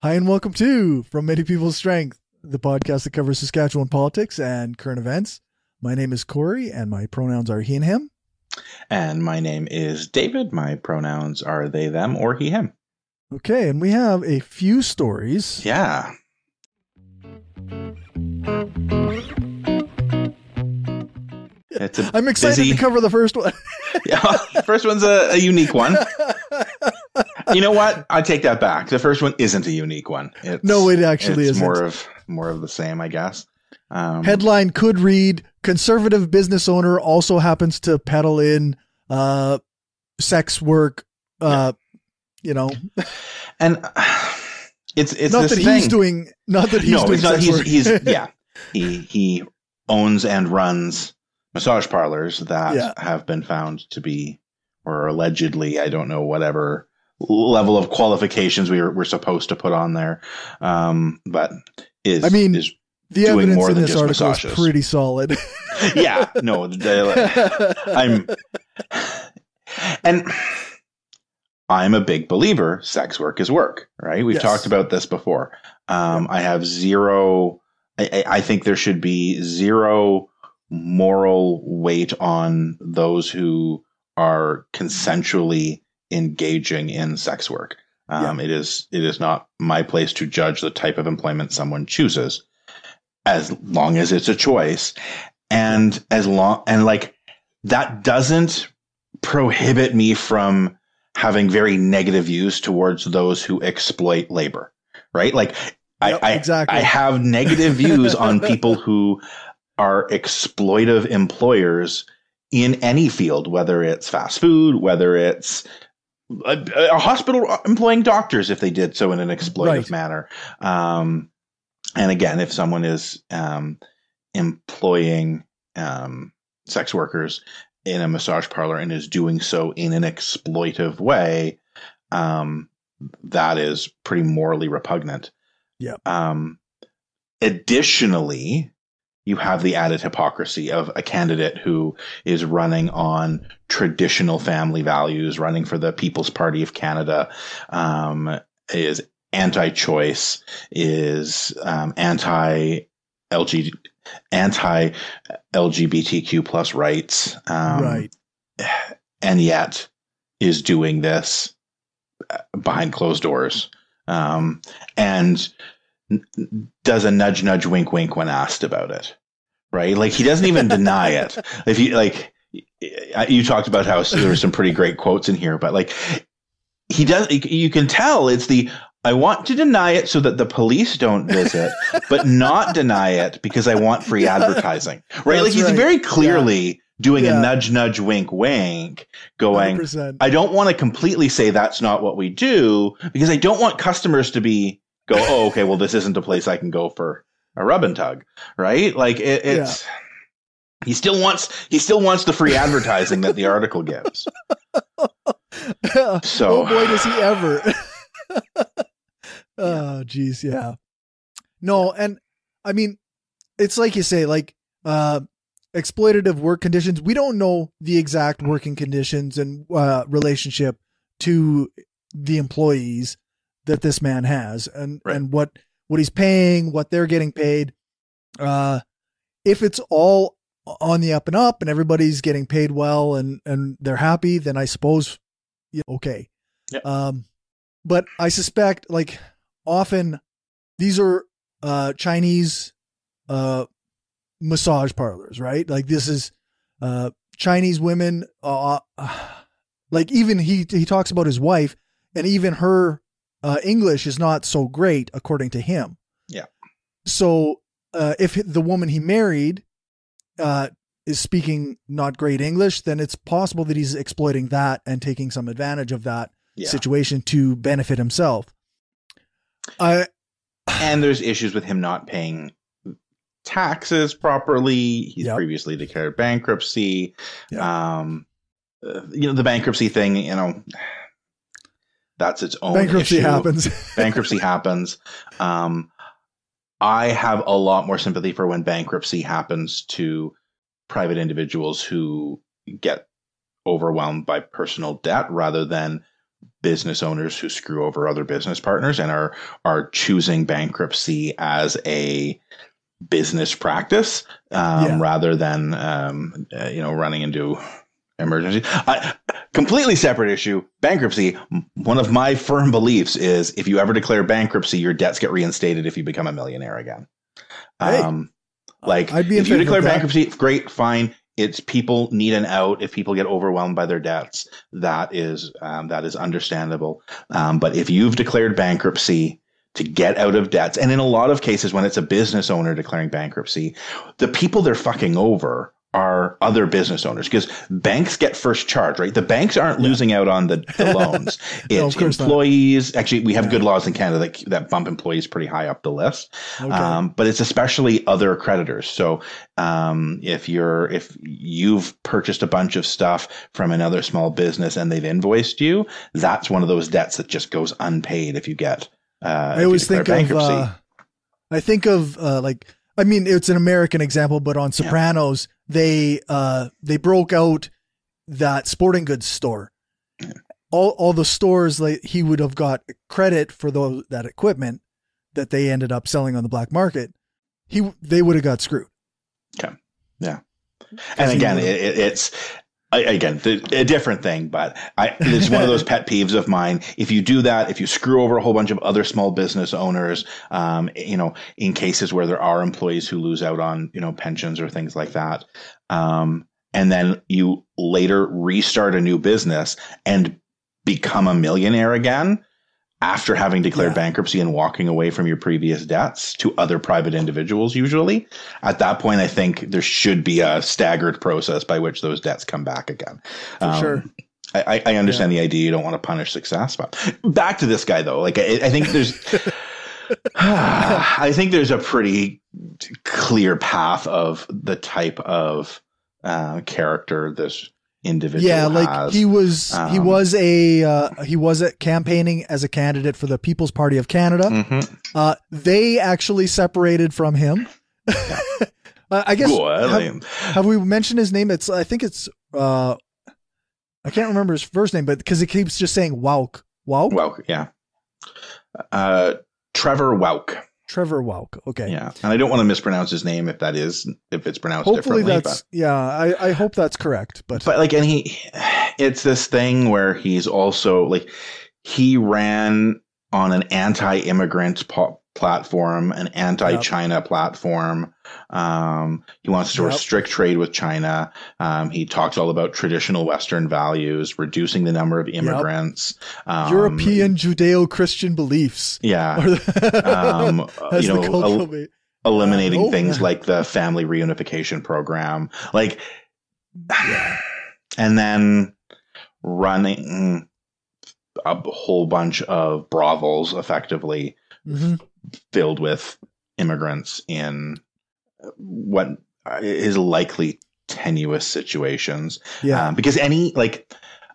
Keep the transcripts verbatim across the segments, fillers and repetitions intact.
Hi, and welcome to From Many People's Strength, the podcast that covers Saskatchewan politics and current events. My name is Corey, and my pronouns are he and him. And my name is David. My pronouns are they, them, or he, him. Okay, and we have a few stories. Yeah. It's a I'm excited busy... to cover the first one. Yeah, the first one's a, a unique one. You know what? I take that back. The first one isn't a unique one. It's, no, it actually it's isn't. More of more of the same, I guess. Um, Headline could read: conservative business owner also happens to peddle in uh, sex work. Uh, yeah. You know, and uh, it's it's not this that thing. he's doing. Not that he's no, doing. It's not, sex he's, work. he's yeah. He he owns and runs massage parlors that yeah. have been found to be, or allegedly, I don't know, whatever level of qualifications we were, we're supposed to put on there. Um, but is, I mean, is the doing evidence more in than this just article massages. is pretty solid. Yeah, no, the, I'm, and I'm a big believer sex work is work, right? We've yes. talked about this before. Um, yeah. I have zero, I, I think there should be zero moral weight on those who are consensually engaging in sex work. Um, yeah. It is it is not my place to judge the type of employment someone chooses, as long as it's a choice, and as long and like that doesn't prohibit me from having very negative views towards those who exploit labor, right? Like yep, I I, exactly. I have negative views on people who are exploitive employers in any field, whether it's fast food, whether it's a, a hospital employing doctors, if they did so in an exploitive right. manner. Um, and again, if someone is um, employing um, sex workers in a massage parlor and is doing so in an exploitive way, um, that is pretty morally repugnant. Yeah. Um, additionally, you have the added hypocrisy of a candidate who is running on traditional family values, running for the People's Party of Canada, um, is anti-choice, is um, anti-L G, anti-L G B T Q plus rights, um, right, and yet is doing this behind closed doors, um, and does a nudge, nudge, wink, wink when asked about it, right? Like he doesn't even deny it. If you like, you talked about how there were some pretty great quotes in here, but like he does, you can tell it's the, I want to deny it so that the police don't visit, but not deny it because I want free yeah. advertising, right? That's like he's right. very clearly yeah. doing yeah. a nudge, nudge, wink, wink, going, one hundred percent. I don't want to completely say that's not what we do because I don't want customers to be, go, oh, okay, well, this isn't a place I can go for a rub and tug, right? Like it, it's, yeah. he still wants, he still wants the free advertising that the article gives. So, oh boy, does he ever. Oh, geez. Yeah. No. And I mean, it's like you say, like, uh, exploitative work conditions. We don't know the exact working conditions and, uh, relationship to the employees that this man has and, right. and what, what he's paying, what they're getting paid. Uh, if it's all on the up and up and everybody's getting paid well and, and they're happy, then I suppose, yeah, okay. Yep. Um, but I suspect like often these are, uh, Chinese, uh, massage parlors, right? Like this is, uh, Chinese women, uh, like even he, he talks about his wife and even her, Uh, English is not so great, according to him. Yeah. So uh, if the woman he married uh, is speaking not great English, then it's possible that he's exploiting that and taking some advantage of that yeah. situation to benefit himself. I and there's issues with him not paying taxes properly. He's yep. previously declared bankruptcy. Yep. Um, uh, you know, the bankruptcy thing, you know, that's its own bankruptcy issue. happens. Bankruptcy happens. Um, I have a lot more sympathy for when bankruptcy happens to private individuals who get overwhelmed by personal debt rather than business owners who screw over other business partners and are are choosing bankruptcy as a business practice um, Yeah. rather than um, uh, you know running into emergency. I, completely separate issue. Bankruptcy. One of my firm beliefs is if you ever declare bankruptcy, your debts get reinstated if you become a millionaire again. Hey, Um, like I'd be in if you favor of declare that. bankruptcy, great, fine. It's people need an out. If people get overwhelmed by their debts, that is um, that is understandable. Um, but if you've declared bankruptcy to get out of debts, and in a lot of cases, when it's a business owner declaring bankruptcy, the people they're fucking over are other business owners because banks get first charge, right? The banks aren't Yeah. losing out on the, the loans. No, It's of course not. employees. Actually, we have Yeah. good laws in Canada that, that bump employees pretty high up the list. Okay. Um, but it's especially other creditors. So um, if you're if you've purchased a bunch of stuff from another small business and they've invoiced you, that's one of those debts that just goes unpaid if you get. Uh, I always think of, uh, I think of, uh, like, I mean, it's an American example, but on Sopranos, yeah. they, uh, they broke out that sporting goods store. Yeah. All, all the stores, like he would have got credit for those, that equipment that they ended up selling on the black market. He, they would have got screwed. Okay. Yeah. And again, it, it's, again, a different thing, but I, it's one of those pet peeves of mine. If you do that, if you screw over a whole bunch of other small business owners, um, you know, in cases where there are employees who lose out on, you know, pensions or things like that, um, and then you later restart a new business and become a millionaire again after having declared yeah. bankruptcy and walking away from your previous debts to other private individuals, usually at that point, I think there should be a staggered process by which those debts come back again. For um, sure. I, I understand yeah. the idea you don't want to punish success, but back to this guy though. Like I, I think there's, I think there's a pretty clear path of the type of uh, character this individual yeah like has. he was um, he was a uh, he was a campaigning as a candidate for the People's Party of Canada. Mm-hmm. Uh, they actually separated from him. Yeah. uh, I guess well, have, have we mentioned his name? It's I think it's uh, I can't remember his first name, but because it keeps just saying Wauch. Wauch? Wauch, yeah. Uh, Trevor Wauch. Trevor Wauch. Okay. Yeah. And I don't want to mispronounce his name if that is, if it's pronounced Hopefully differently. That's, but, yeah, I, I hope that's correct. But, but like, and he, it's this thing where he's also like, he ran on an anti-immigrant po- platform, an anti-China yep. platform. Um, he wants to yep. restrict trade with China. Um, he talks all about traditional Western values, reducing the number of immigrants, yep. um, European Judeo-Christian beliefs. Yeah. um, you know, el- eliminating uh, oh, things yeah. like the family reunification program, like, yeah. and then running a whole bunch of brothels effectively mm-hmm. filled with immigrants in what is likely tenuous situations. Yeah. Um, because any, like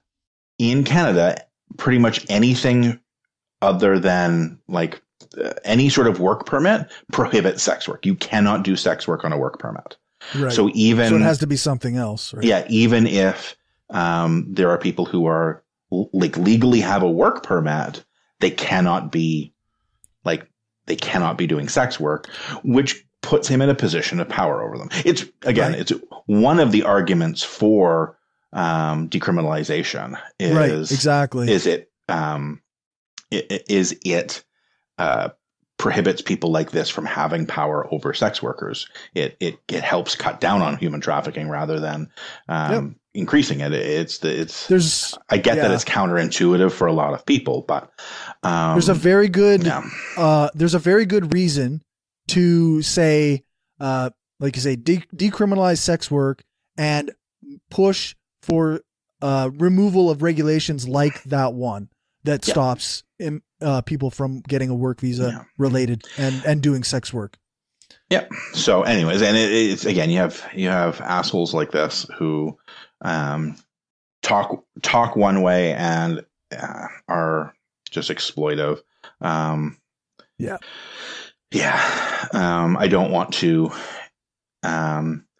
in Canada, pretty much anything other than like uh, any sort of work permit prohibits sex work. You cannot do sex work on a work permit. Right. So even, so it has to be something else, right? Yeah. Even if, um, there are people who are like legally have a work permit, they cannot be like, they cannot be doing sex work, which puts him in a position of power over them. It's again, right. it's one of the arguments for um, decriminalization is right, exactly. Is it, um, it is it uh, prohibits people like this from having power over sex workers. It it it helps cut down on human trafficking rather than um, yep. increasing it. It's the it's. There's I get yeah. that it's counterintuitive for a lot of people, but um, there's a very good yeah. uh, there's a very good reason to say, uh, like you say, de- decriminalize sex work and push for uh, removal of regulations like that one that yeah. stops im- uh, people from getting a work visa yeah. related and, and doing sex work. Yeah. So anyways, and it, it's, again, you have, you have assholes like this who um, talk, talk one way and uh, are just exploitive. Um, yeah. Yeah. Um, I don't want to, um,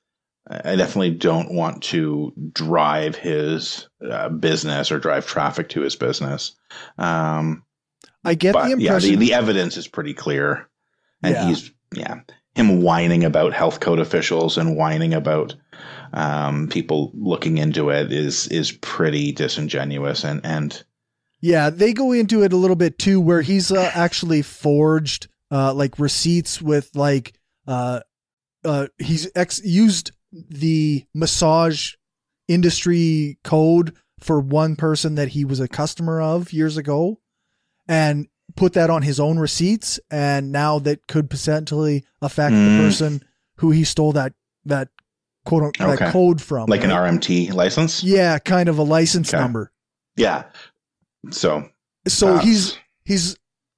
I definitely don't want to drive his uh, business or drive traffic to his business. Um, I get but the yeah, impression. the, the evidence is pretty clear. And Yeah. he's, yeah, him whining about health code officials and whining about um, people looking into it is, is pretty disingenuous. And, and yeah, they go into it a little bit too, where he's uh, actually forged uh, like receipts with like, uh, uh, he's ex- used the massage industry code for one person that he was a customer of years ago and put that on his own receipts. And now that could potentially affect Mm. the person who he stole that, that quote unquote, Okay. that code from. like an right? R M T license. Yeah. Kind of a license Okay. number. Yeah. So, So that's- he's, he's,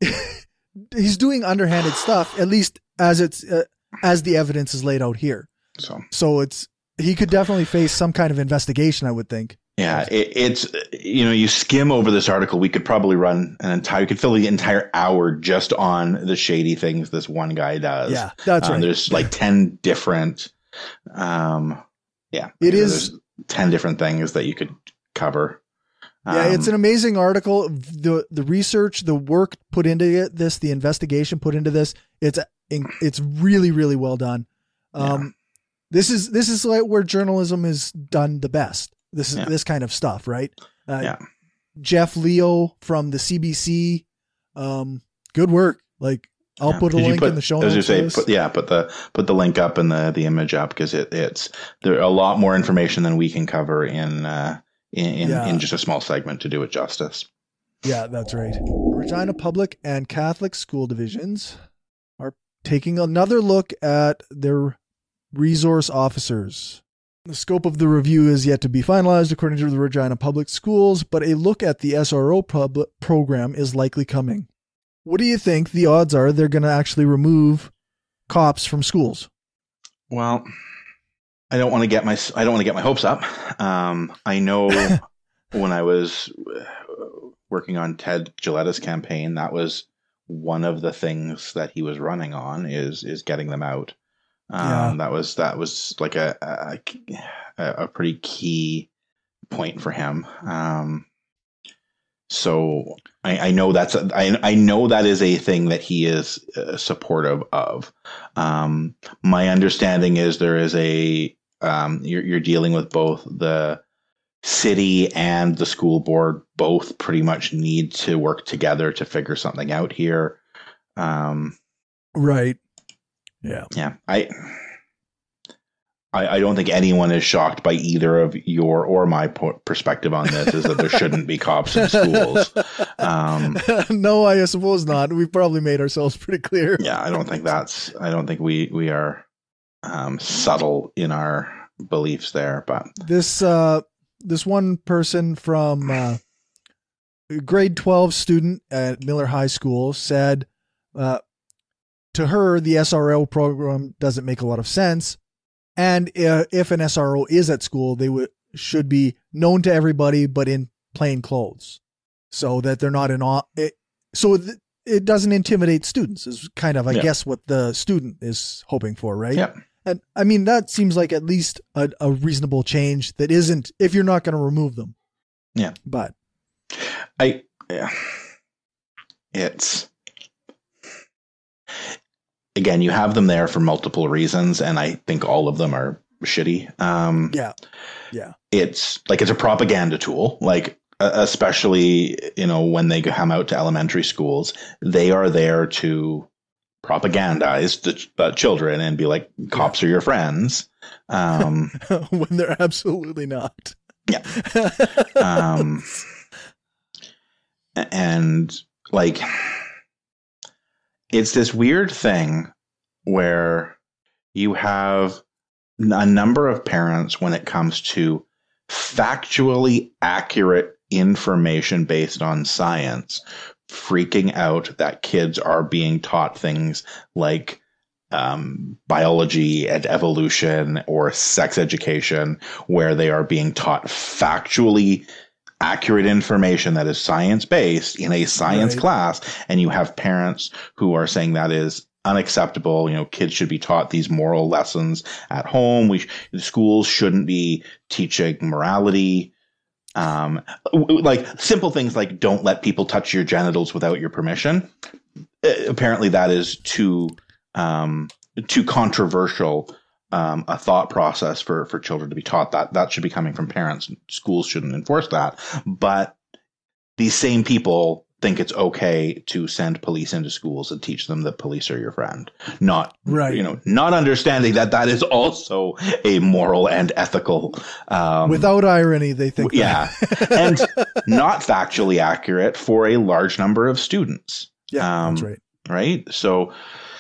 he's doing underhanded stuff, at least as it's, uh, as the evidence is laid out here. so. So it's, he could definitely face some kind of investigation, I would think. Yeah, it, it's, you know, you skim over this article, we could probably run an entire, you could fill the entire hour just on the shady things this one guy does. Yeah, that's Um, right. There's like ten different, um, yeah, It you know, is- there's ten different things that you could cover. Yeah, it's an Um, amazing article. The the research, the work put into it, this, the investigation put into this, it's it's really really well done. Um, this is this is like where journalism is done the best. This is Yeah. this kind of stuff, right? Uh, Yeah. Jeff Leo from the C B C, um, good work. Like I'll yeah. put a Did you link put- in the show as you notes. for say, this. put, yeah, put the put the link up and the the image up because it it's there a lot more information than we can cover in uh, in in, Yeah. in just a small segment to do it justice. Yeah, that's right. Regina Public and Catholic school divisions are taking another look at their resource officers. The scope of the review is yet to be finalized according to the Regina Public Schools, but a look at the S R O pub- program is likely coming. What do you think the odds are they're going to actually remove cops from schools? Well, I don't want to get my I don't want to get my hopes up. Um, I know when I was working on Ted Giletta's campaign, that was one of the things that he was running on is is getting them out. Um, Yeah. That was that was like a a, a pretty key point for him. Um, so I, I know that's a, I I know that is a thing that he is uh, supportive of. Um, my understanding is there is a um, you're you're dealing with both the city and the school board. Both pretty much need to work together to figure something out here. Um, Right. Yeah. yeah, I, I I don't think anyone is shocked by either of your or my po- perspective on this. Is that there shouldn't be cops in schools. Um, No, I suppose not. We've probably made ourselves pretty clear. yeah, I don't think that's. I don't think we we are um, subtle in our beliefs there. But This uh this one person from uh, grade twelve student at Miller High School said uh, to her the S R O program doesn't make a lot of sense, and uh, if an S R O is at school, they would should be known to everybody, but in plain clothes, so that they're not in all. It, so th- it doesn't intimidate students. Is kind of I Yeah. guess what the student is hoping for, right? yeah, And I mean, that seems like at least a, a reasonable change that isn't, if you're not going to remove them. Yeah. But I yeah, it's. Again, you have them there for multiple reasons, and I think all of them are shitty. Um, yeah, yeah, it's like it's a propaganda tool. Like uh, especially you know when they come out to elementary schools, they are there to propagandize the ch- uh, children and be like, "Cops are your friends." Um, when they're absolutely not. Yeah. um, and like it's this weird thing where you have a number of parents when it comes to factually accurate information based on science freaking out that kids are being taught things like um, biology and evolution or sex education, where they are being taught factually accurate information that is science based in a science Right. class. And you have parents who are saying that is unacceptable. You know, kids should be taught these moral lessons at home. We the schools shouldn't be teaching morality. Um, like simple things like don't let people touch your genitals without your permission. Apparently, that is too um, too controversial um, a thought process for for children to be taught. That that should be coming from parents. Schools shouldn't enforce that. But these same people think it's okay to send police into schools and teach them that police are your friend, not right. you know, not understanding that that is also a moral and ethical. Um, Without irony, they think. Yeah, and not factually accurate for a large number of students. Yeah, um, that's right. Right. So,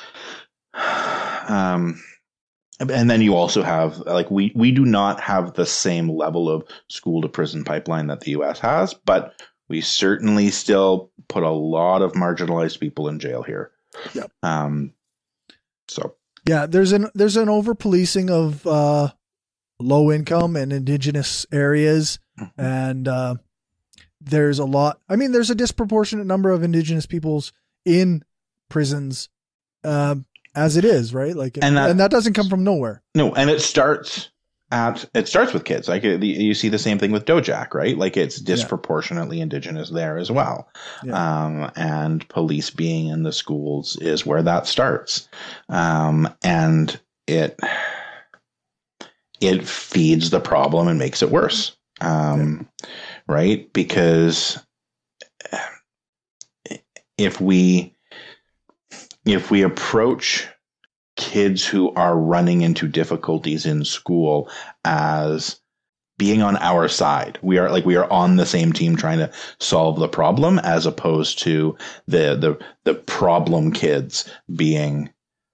um, and then you also have like we we do not have the same level of school to prison pipeline that the U S has, but we certainly still put a lot of marginalized people in jail here. Yep. Um, so yeah, there's an there's an over policing of uh, low income and indigenous areas, mm-hmm. and uh, there's a lot. I mean, there's a disproportionate number of indigenous peoples in prisons, um, as it is, right? Like, and that, and that doesn't come from nowhere. No, and it starts. At, it starts with kids. Like you see the same thing with Dojack, right? Like it's disproportionately yeah. indigenous there as well. Yeah. Um, and police being in the schools is where that starts. Um, and it, it feeds the problem and makes it worse. Um, yeah. Right. Because if we, if we approach kids who are running into difficulties in school as being on our side, we are like we are on the same team trying to solve the problem, as opposed to the the the problem kids being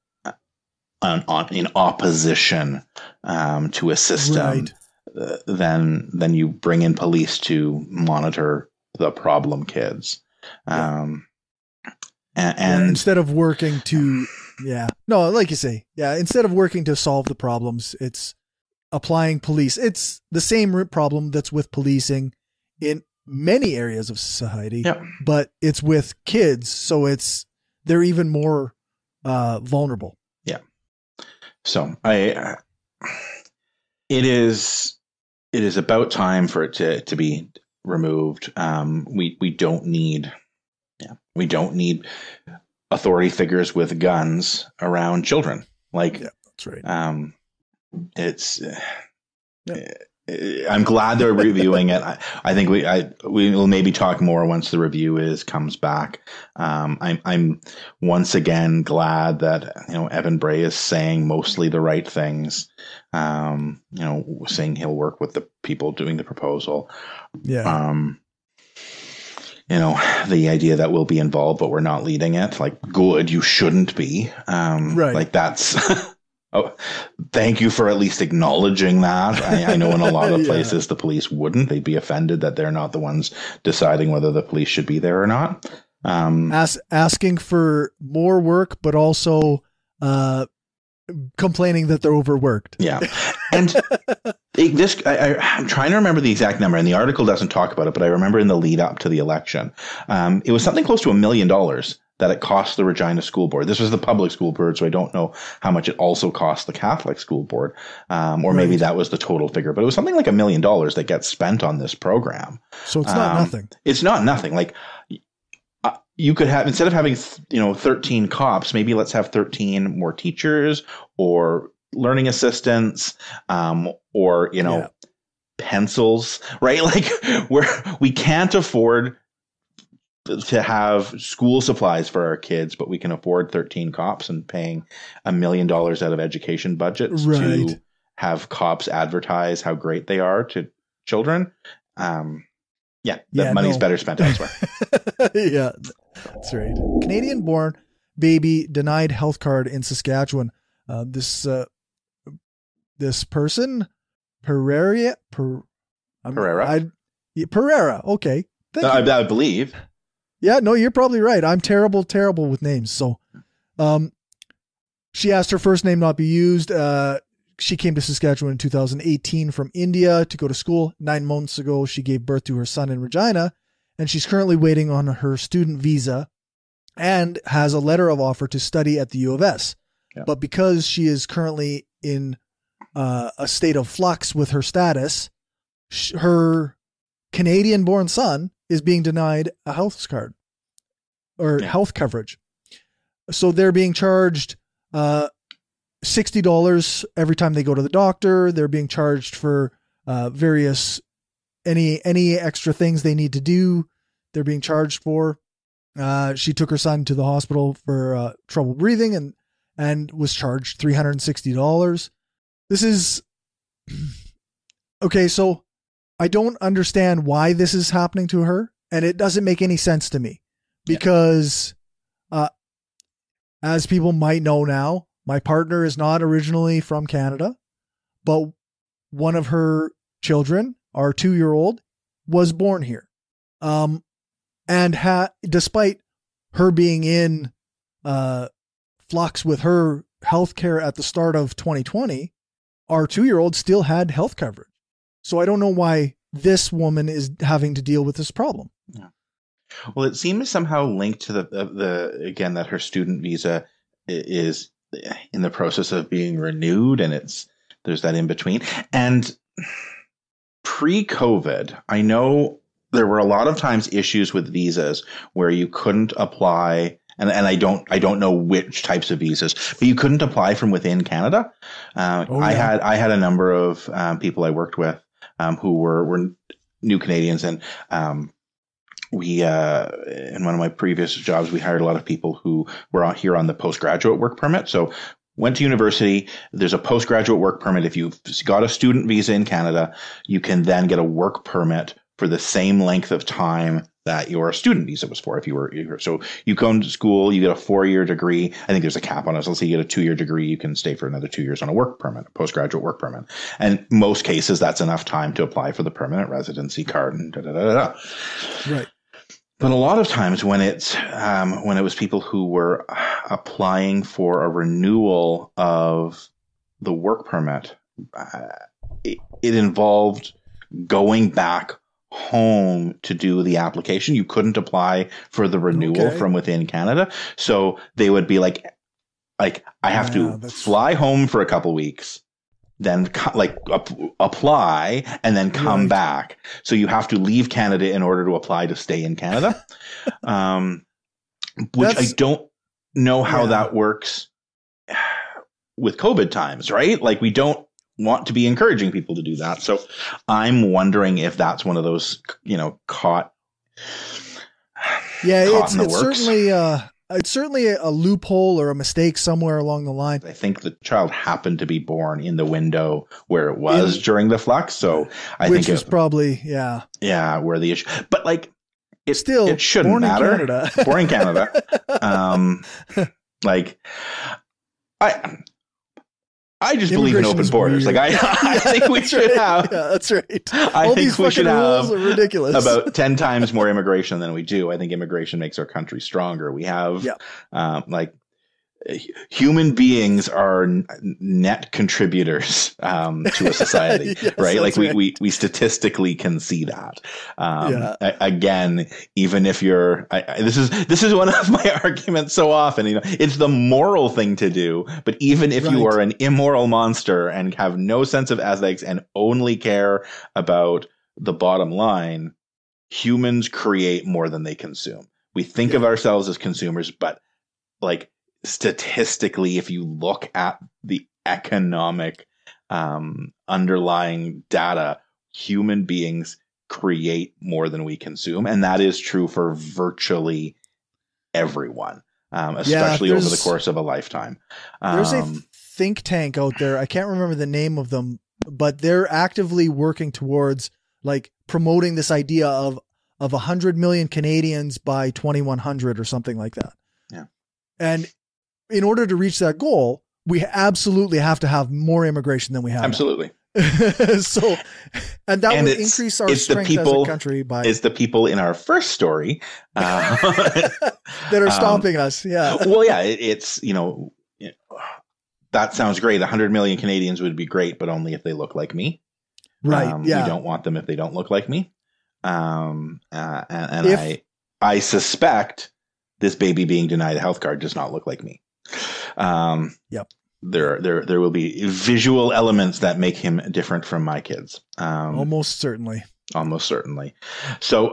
on, on in opposition um, to a system. Right. Uh, then then you bring in police to monitor the problem kids. Um, and, and yeah, instead of working to Yeah. No, like you say, yeah, instead of working to solve the problems, it's applying police. It's the same root problem that's with policing in many areas of society, yep. but it's with kids. So it's, they're even more uh, vulnerable. Yeah. So I, uh, it is, it is about time for it to, to be removed. Um, we, we don't need, yeah, we don't need authority figures with guns around children. Like, yeah, that's right. Um, it's, uh, yeah. I'm glad they're reviewing it. I, I think we, I, we will maybe talk more once the review is, comes back. Um, I'm, I'm once again glad that, you know, Evan Bray is saying mostly the right things. Um, you know, saying he'll work with the people doing the proposal. Yeah. Um, you know, the idea that we'll be involved, but we're not leading it. Like, good, you shouldn't be. Um, right. Like that's, oh, thank you for at least acknowledging that. I, I know in a lot of places yeah. the police wouldn't. They'd be offended that they're not the ones deciding whether the police should be there or not. Um, As, asking for more work, but also uh, complaining that they're overworked. Yeah. And it, this, I, I, I'm trying to remember the exact number, and the article doesn't talk about it, but I remember in the lead up to the election, um, it was something close to a million dollars that it cost the Regina School Board. This was the public school board, so I don't know how much it also cost the Catholic school board, um, or right. maybe that was the total figure, but it was something like a million dollars that gets spent on this program. So it's not um, nothing. It's not nothing. Like uh, you could have, instead of having, you know, thirteen cops, maybe let's have thirteen more teachers or learning assistants, um, or, you know, yeah. pencils, right? Like we're, we can't afford to have school supplies for our kids, but we can afford thirteen cops and paying a million dollars out of education budgets right. to have cops advertise how great they are to children. Um, yeah, the yeah, money's no. better spent elsewhere. Yeah, that's right. Canadian born baby denied health card in Saskatchewan. Uh, this, uh, this person, Pereira, per, Pereira, I, yeah, Pereira. Okay. Uh, I, I believe. Yeah, no, you're probably right. I'm terrible, terrible with names. So, um, she asked her first name not be used. Uh, she came to Saskatchewan in two thousand eighteen from India to go to school. Nine months ago, she gave birth to her son in Regina, and she's currently waiting on her student visa. and has a letter of offer to study at the U of S. Yeah. But because she is currently in uh, a state of flux with her status, sh- her Canadian-born son is being denied a health card or Yeah. health coverage. So they're being charged uh, sixty dollars every time they go to the doctor. They're being charged for uh, various any any extra things they need to do. They're being charged for. Uh, she took her son to the hospital for uh, trouble breathing and and was charged three hundred sixty dollars. This is okay. So I don't understand why this is happening to her, and it doesn't make any sense to me because, uh, as people might know now, my partner is not originally from Canada, but one of her children, our two-year-old, was born here. Um, and ha- despite her being in uh, flux with her healthcare at the start of twenty twenty, our two-year-old still had health coverage. So I don't know why this woman is having to deal with this problem. Yeah. Well, it seems somehow linked to the, the, the again, that her student visa is in the process of being renewed, and it's there's that in between. And pre-COVID, I know there were a lot of times issues with visas where you couldn't apply, and, and I don't I don't know which types of visas, but you couldn't apply from within Canada. Uh, Oh, I yeah. had I had a number of um, people I worked with um, who were were new Canadians, and um, we uh, in one of my previous jobs we hired a lot of people who were out here on the postgraduate work permit. So went to university. There's a postgraduate work permit. If you've got a student visa in Canada, you can then get a work permit for the same length of time that your student visa was for. If you were, you were so you go to school, you get a four-year degree. I think there's a cap on it. So let's say you get a two-year degree, you can stay for another two years on a work permit, a postgraduate work permit. And most cases, that's enough time to apply for the permanent residency card and da da da da. da. Right. But a lot of times when it's um, when it was people who were applying for a renewal of the work permit, uh, it, it involved going back home to do the application. You couldn't apply for the renewal Okay. from within Canada, so they would be like, like I have Wow, to that's- fly home for a couple weeks, then co- like ap- apply and then come Right. back. So you have to leave Canada in order to apply to stay in Canada, um, which That's- I don't know how Yeah. that works with COVID times, right? Like we don't want to be encouraging people to do that. So I'm wondering if that's one of those, you know, caught. Yeah, caught it's, in the it's works. certainly uh, it's certainly a, a loophole or a mistake somewhere along the line. I think the child happened to be born in the window where it was In- during the flux. So I which think is it, probably yeah. yeah, where the issue, but like it Still, it shouldn't born matter. in Canada. Born in Canada. Um, like I, I just believe in Immigration open is borders. weird. Like I, I Yeah, think we that's should right. have. Yeah, that's right. I All think these we fucking should rules have are ridiculous. about ten times more immigration than we do. I think immigration makes our country stronger. We have, Yeah. um, like, h- human beings are n- net contributors um, to a society, Yes, right? Like that's we, right. we we statistically can see that. Um, Yeah. a- again, even if you're, I, I, this is this is one of my arguments so often. You know, it's the moral thing to do, but even if you Right. are an immoral monster and have no sense of ethics and only care about the bottom line, humans create more than they consume. We think of ourselves as consumers, but like statistically, if you look at the economic um, underlying data, human beings create more than we consume. And that is true for virtually everyone, um, especially over the there's- course of a lifetime. There's a Um, think tank out there. I can't remember the name of them, but they're actively working towards like promoting this idea of of a hundred million Canadians by twenty-one hundred or something like that. Yeah. And in order to reach that goal, we absolutely have to have more immigration than we have. now. absolutely. So, and that And would it's- increase our it's the strength as people- a country by Is the people in our first story. Uh, that are um, stopping us. Yeah. well, yeah, it, it's, you know, that sounds great. one hundred million Canadians would be great, but only if they look like me. Right. Um, yeah. We don't want them if they don't look like me. Um, uh, and and If- I, I suspect this baby being denied a health card does not look like me. Um, yep. There, there, there will be visual elements that make him different from my kids. Um, almost certainly. Almost certainly. So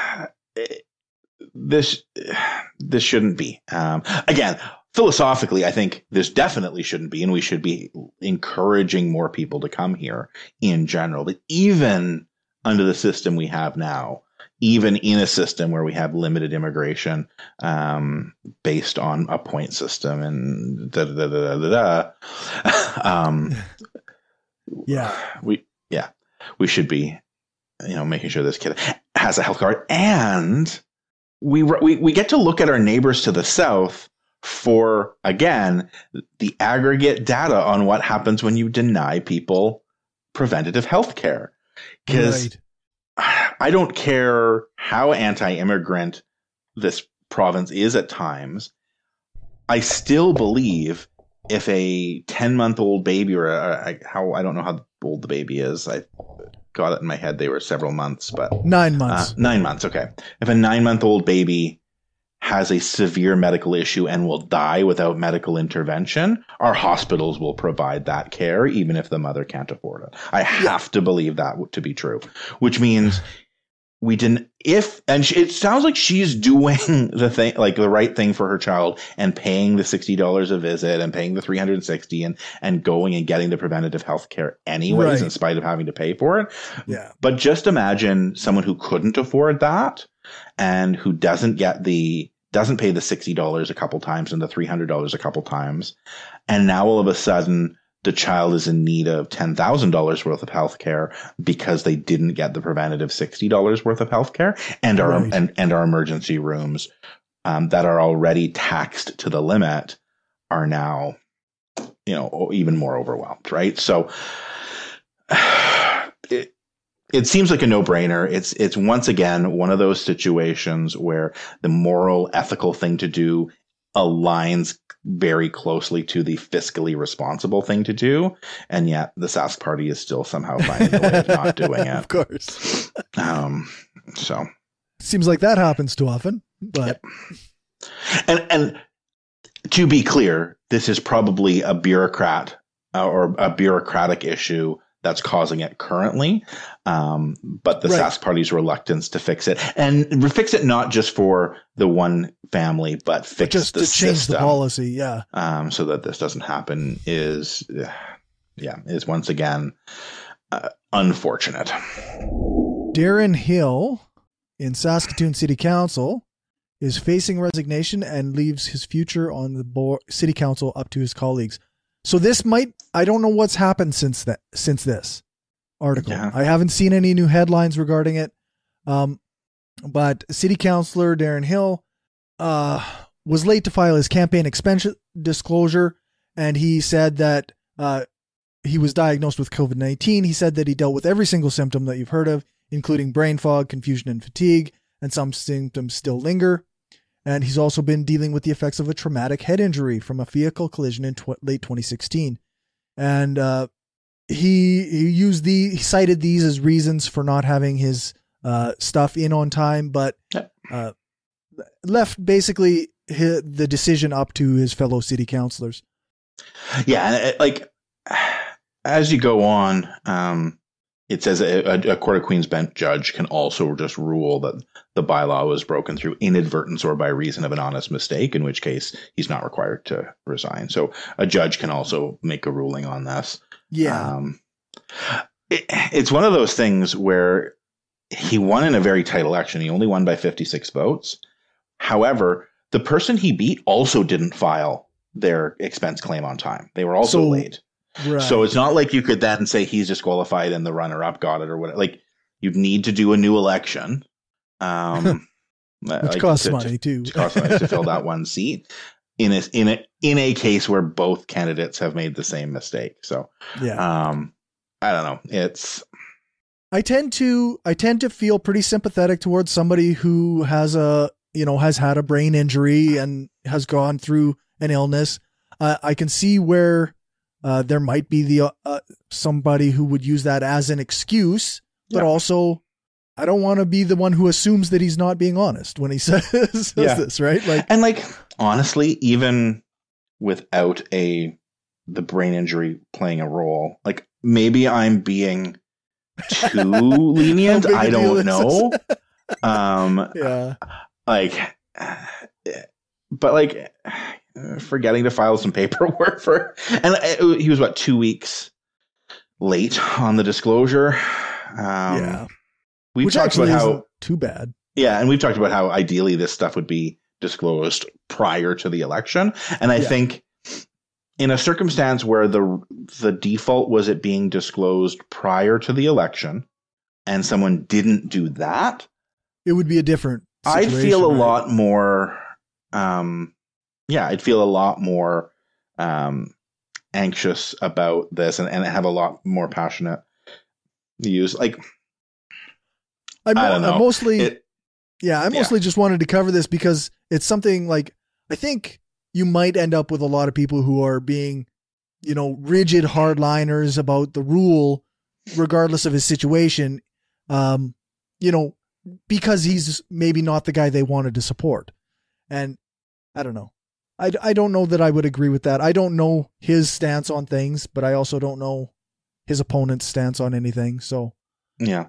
this, this shouldn't be. Um, again, philosophically, I think this definitely shouldn't be, and we should be encouraging more people to come here in general. But even under the system we have now, even in a system where we have limited immigration um, based on a point system and da da da da da da, um, yeah, we yeah we should be, you know, making sure this kid has a health card, and we we we get to look at our neighbors to the south for, again, the aggregate data on what happens when you deny people preventative health care, because. Right. I don't care how anti-immigrant this province is at times. I still believe if a ten-month-old baby, or a, a, how I don't know how old the baby is. I got it in my head. They were several months, but nine months. Uh, nine months. Okay. If a nine-month-old baby has a severe medical issue and will die without medical intervention, our hospitals will provide that care, even if the mother can't afford it. I have to believe that to be true, which means we didn't, if, and she, it sounds like she's doing the thing, like the right thing for her child, and paying the sixty dollars a visit and paying the three hundred sixty and, and going and getting the preventative health care anyways, right, in spite of having to pay for it. Yeah. But just imagine someone who couldn't afford that and who doesn't get the, doesn't pay the sixty dollars a couple times and the three hundred dollars a couple times. And now all of a sudden the child is in need of ten thousand dollars worth of health care because they didn't get the preventative sixty dollars worth of health care. And our, right. and, and our emergency rooms um, that are already taxed to the limit are now, you know, even more overwhelmed. Right. So it, It seems like a no-brainer. It's it's once again one of those situations where the moral, ethical thing to do aligns very closely to the fiscally responsible thing to do, and yet the Sask Party is still somehow finding a way of not doing it. Of course. Um. So seems like that happens too often, but yeah. and and to be clear, this is probably a bureaucrat uh, or a bureaucratic issue that's causing it currently. Um, but the right. Sask Party's reluctance to fix it, and fix it not just for the one family, but fix but just the to change system, the policy. Yeah. Um, so that this doesn't happen is, yeah, is once again uh, unfortunate. Darren Hill in Saskatoon City Council is facing resignation and leaves his future on the board, City Council up to his colleagues. So this might, I don't know what's happened since that, since this article. Yeah. I haven't seen any new headlines regarding it. Um, but City Councilor Darren Hill uh, was late to file his campaign expense disclosure, and he said that uh, he was diagnosed with COVID nineteen. He said that he dealt with every single symptom that you've heard of, including brain fog, confusion, and fatigue, and some symptoms still linger. And he's also been dealing with the effects of a traumatic head injury from a vehicle collision in tw- late twenty sixteen. And uh, he, he used the, he cited these as reasons for not having his uh, stuff in on time, but uh, left basically his, the decision up to his fellow city councilors. Yeah, like as you go on, um, it says a, a Court of Queen's Bench judge can also just rule that the bylaw was broken through inadvertence or by reason of an honest mistake, in which case he's not required to resign. So a judge can also make a ruling on this. Yeah. Um, it, it's one of those things where he won in a very tight election. He only won by fifty-six votes. However, the person he beat also didn't file their expense claim on time. They were also so, late. Right. So it's not like you could then say he's disqualified and the runner-up got it or whatever. Like, you'd need to do a new election. Um, Which like costs to, money, too. To cost money to fill that one seat in a, in a, in a case where both candidates have made the same mistake. So, yeah. um, I don't know. It's, I tend to, I tend to feel pretty sympathetic towards somebody who has a, you know, has had a brain injury and has gone through an illness. Uh, I can see where uh, there might be the uh, somebody who would use that as an excuse, but yeah. also I don't want to be the one who assumes that he's not being honest when he says, says Yeah. this, right? Like, and like, honestly, even without a, the brain injury playing a role, like maybe I'm being too lenient. big a I deal don't is know. um, yeah, like, but like forgetting to file some paperwork for, and it, he was what, two weeks late on the disclosure. Um, yeah. we've Which talked about actually how, isn't too bad. yeah, and we've talked about how ideally this stuff would be disclosed prior to the election. And I Yeah. think in a circumstance where the the default was it being disclosed prior to the election and someone didn't do that, It would be a different I'd situation, feel a right? lot more, um, yeah, I'd feel a lot more um, anxious about this and, and have a lot more passionate views. Like, I, mo- I don't know. I mostly, It, yeah, I mostly just wanted to cover this because it's something like, I think you might end up with a lot of people who are being, you know, rigid hardliners about the rule, regardless of his situation, um, you know, because he's maybe not the guy they wanted to support. And I don't know. I, I don't know that I would agree with that. I don't know his stance on things, but I also don't know his opponent's stance on anything. So, yeah.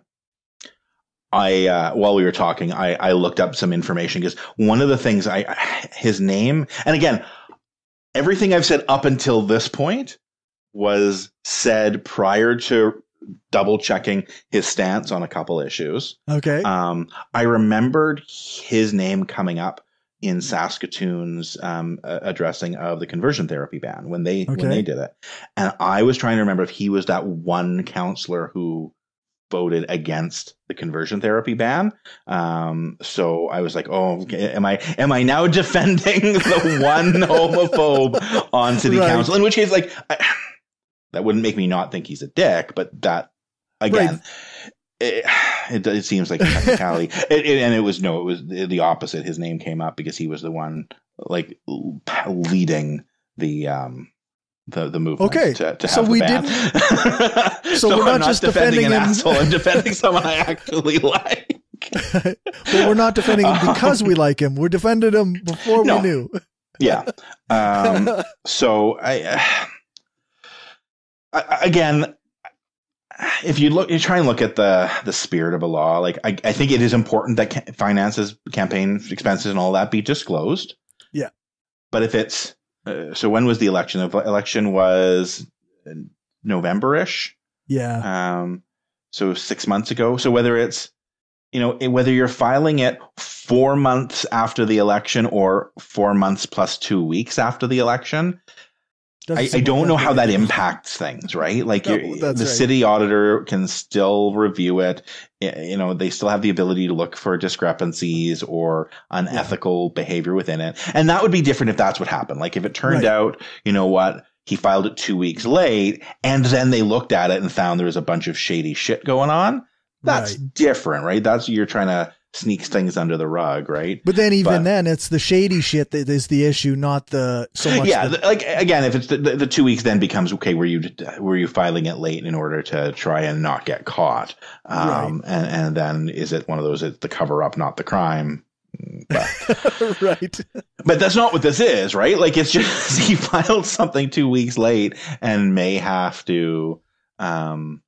I, uh, while we were talking, I, I looked up some information because one of the things I, his name, and again, everything I've said up until this point was said prior to double checking his stance on a couple issues. okay. Um, I remembered his name coming up in Saskatoon's um, uh, addressing of the conversion therapy ban when they Okay. when they did it, and I was trying to remember if he was that one counselor who voted against the conversion therapy ban. Um, so I was like, oh, okay, am I am I now defending the one homophobe on city Right. council? In which case, like, I, that wouldn't make me not think he's a dick, but that again. Right. It, it, it seems like a technicality, it, it, and it was no, it was the opposite. His name came up because he was the one like leading the um the the movement. Okay. to, to have So the we ban. didn't- so, so we're I'm not just defending defending an him- asshole. I'm defending someone I actually like. But we're not defending him because we like him. We're defending him before No. we knew. Yeah. Um, so I, I again. If you look, you try and look at the the spirit of a law. Like I, I think it is important that ca- finances, campaign expenses, and all that be disclosed. Yeah. But if it's uh, so, when was the election? The election was November-ish. Yeah. Um, so six months ago. So whether it's, you know, whether you're filing it four months after the election or four months plus two weeks after the election. I, I don't know how that impacts things, right? Like No, you're, that's the right. city auditor can still review it. You know, they still have the ability to look for discrepancies or unethical yeah. behavior within it. And that would be different if that's what happened. Like if it turned right. out, you know what, he filed it two weeks late and then they looked at it and found there was a bunch of shady shit going on. That's right. different, right? That's, you're trying to sneak things under the rug, right? But then even but, then it's the shady shit that is the issue, not the so much. Yeah. The, like again, if it's the, the, the two weeks then becomes, okay, were you, were you filing it late in order to try and not get caught? Um, right. and, and then is it one of those, it's the cover up, not the crime? But, right. But that's not what this is, right? Like it's just, he filed something two weeks late and may have to, um,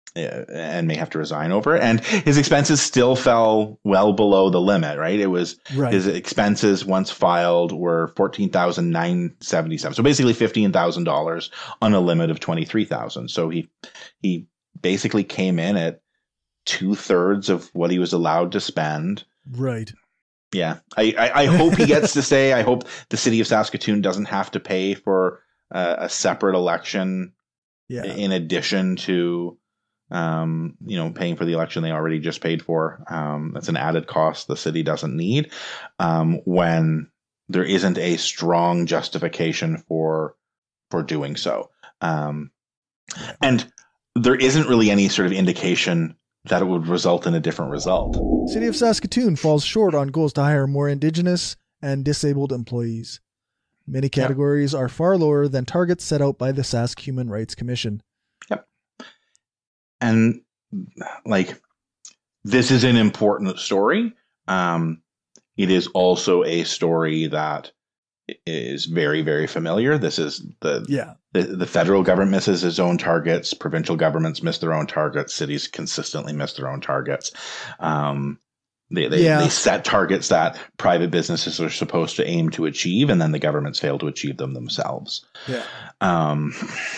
and may have to resign over it. And his expenses still fell well below the limit, right? It was right. his expenses once filed were fourteen thousand nine hundred seventy-seven. So basically fifteen thousand dollars on a limit of twenty-three thousand. So he, he basically came in at two thirds of what he was allowed to spend. Right. Yeah. I, I, I hope he gets to say, I hope the city of Saskatoon doesn't have to pay for uh, a separate election yeah. in addition to, um, you know, paying for the election they already just paid for. Um, that's an added cost the city doesn't need, um, when there isn't a strong justification for, for doing so. Um, and there isn't really any sort of indication that it would result in a different result. City of Saskatoon falls short on goals to hire more Indigenous and disabled employees. Many categories yep. are far lower than targets set out by the Sask Human Rights Commission. Yep. And like this is an important story. Um, it is also a story that is very, very familiar. This is the, yeah. the, the federal government misses its own targets. Provincial governments miss their own targets. Cities consistently miss their own targets. Um, they, they, yeah. they set targets that private businesses are supposed to aim to achieve, and then the governments fail to achieve them themselves. Yeah. Um,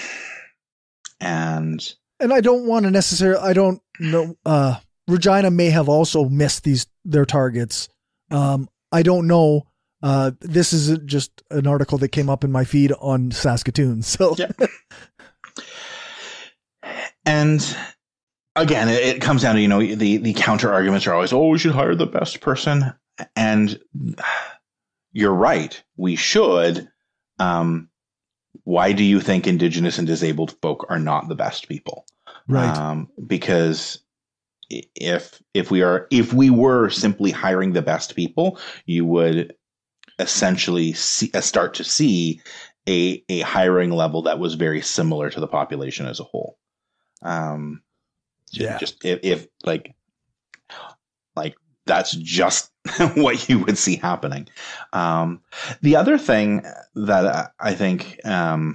and, and I don't want to necessarily, I don't know, uh, Regina may have also missed these, their targets. Um, I don't know. Uh, this is just an article that came up in my feed on Saskatoon. So, yeah. And again, it, it comes down to, you know, the, the counter arguments are always, oh, we should hire the best person. And you're right. We should. Um, why do you think Indigenous and disabled folk are not the best people? Right. Um, because if, if we are, if we were simply hiring the best people, you would essentially see, uh, start to see a, a hiring level that was very similar to the population as a whole. Um, yeah. Just if, if like, like that's just what you would see happening. Um, the other thing that I think, um,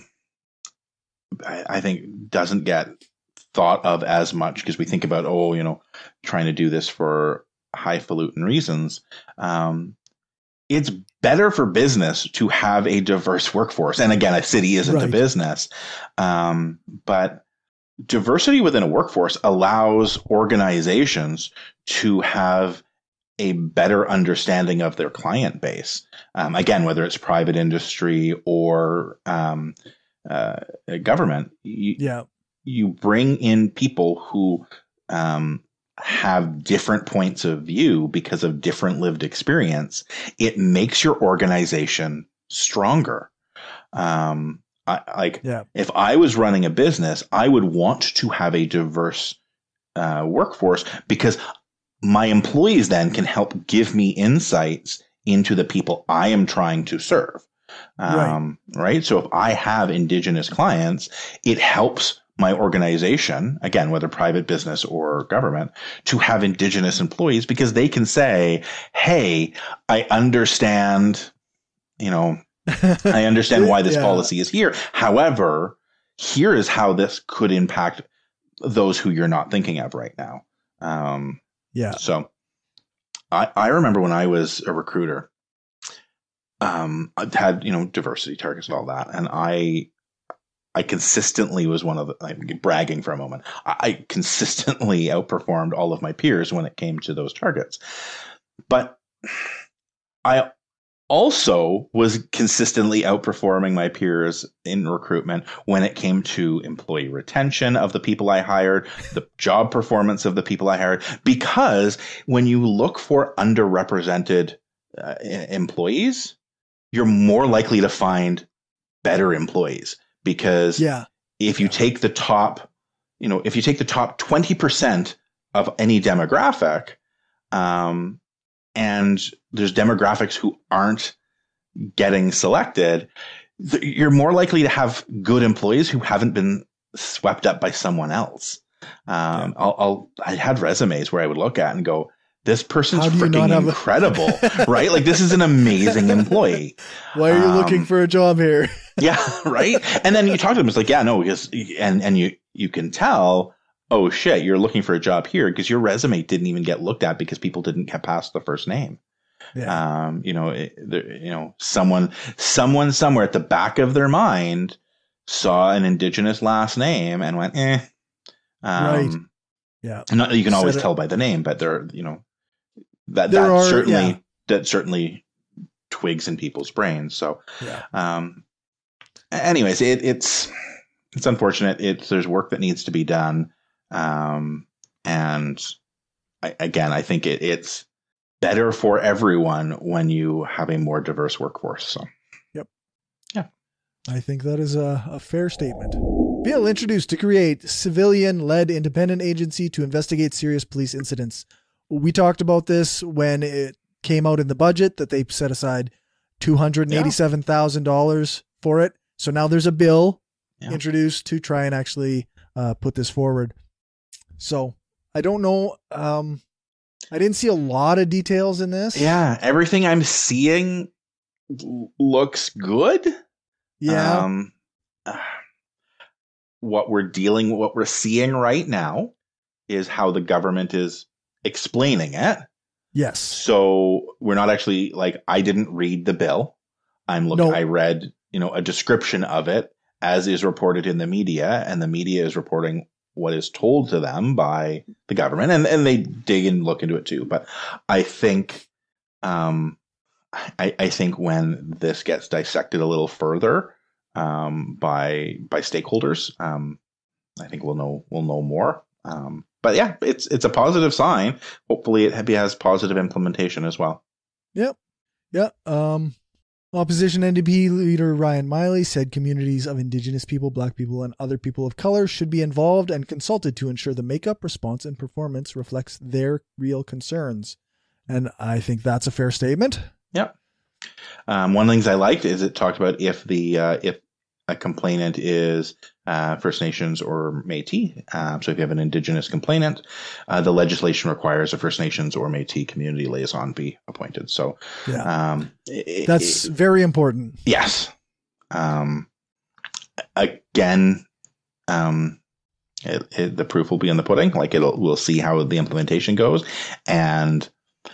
I, I think doesn't get thought of as much because we think about, oh, you know, trying to do this for highfalutin reasons. Um, It's better for business to have a diverse workforce. And again, a city isn't right. a business. Um, but diversity within a workforce allows organizations to have a better understanding of their client base. Um, again, whether it's private industry or um, uh, government, you, yeah. you bring in people who um, have different points of view because of different lived experience. It makes your organization stronger. Um, I, like yeah. if I was running a business, I would want to have a diverse uh, workforce because my employees then can help give me insights into the people I am trying to serve. Um, right. right. So if I have Indigenous clients, it helps my organization, again, whether private business or government, to have Indigenous employees because they can say, hey, I understand, you know, I understand why this yeah. policy is here. However, here is how this could impact those who you're not thinking of right now. Um, yeah. So I, I remember when I was a recruiter, um, I had, you know, diversity targets and all that. And I, I consistently was one of the, I'm bragging for a moment. I, I consistently outperformed all of my peers when it came to those targets. But I also was consistently outperforming my peers in recruitment when it came to employee retention of the people I hired, the job performance of the people I hired, because when you look for underrepresented uh, employees, you're more likely to find better employees because yeah. if you yeah. take the top, you know, if you take the top twenty percent of any demographic, um, and there's demographics who aren't getting selected, th- you're more likely to have good employees who haven't been swept up by someone else. Um, yeah. I'll, I'll, I had resumes where I would look at and go, this person's freaking incredible, a- right? Like this is an amazing employee. Why are you um, looking for a job here? Yeah. Right. And then you talk to them, it's like, yeah, no, because, and, and you, you can tell, oh shit, you're looking for a job here because your resume didn't even get looked at because people didn't get past the first name. Yeah. Um, you know, it, the, you know, someone, someone somewhere at the back of their mind saw an Indigenous last name and went, eh. Um, right. Yeah. Not that you can Set always it. tell by the name, but there, you know, that, there that are, certainly, yeah. that certainly twigs in people's brains. So, yeah. um, anyways, it, it's, it's unfortunate. It's, there's work that needs to be done. Um, and I, again, I think it, it's better for everyone when you have a more diverse workforce. So, yep. Yeah. I think that is a, a fair statement. Bill introduced to create civilian-led independent agency to investigate serious police incidents. We talked about this when it came out in the budget that they set aside two hundred eighty-seven thousand dollars yeah. for it. So now there's a bill yeah. introduced to try and actually uh, put this forward. So I don't know. Um, I didn't see a lot of details in this. Yeah, everything I'm seeing l- looks good. Yeah. Um, what we're dealing, what we're seeing right now is how the government is explaining it. Yes. So we're not actually like, I didn't read the bill. I'm looking, No. I read, you know, a description of it as is reported in the media, and the media is reporting what is told to them by the government, and, and they dig and look into it too. But I think, um, I, I think when this gets dissected a little further, um, by, by stakeholders, um, I think we'll know, we'll know more. Um, but yeah, it's, it's a positive sign. Hopefully it has positive implementation as well. Yep. Yep. Um, Opposition N D P leader Ryan Miley said communities of Indigenous people, Black people, and other people of color should be involved and consulted to ensure the makeup, response, and performance reflects their real concerns. And I think that's a fair statement. Yep. Um, one of the things I liked is it talked about if the uh, if a complainant is uh, First Nations or Métis. Um, so if you have an Indigenous complainant, uh, the legislation requires a First Nations or Métis community liaison be appointed. So yeah, um, it, that's it, very important. Yes. Um, again, um, it, it, the proof will be in the pudding. Like it'll, we'll see how the implementation goes, and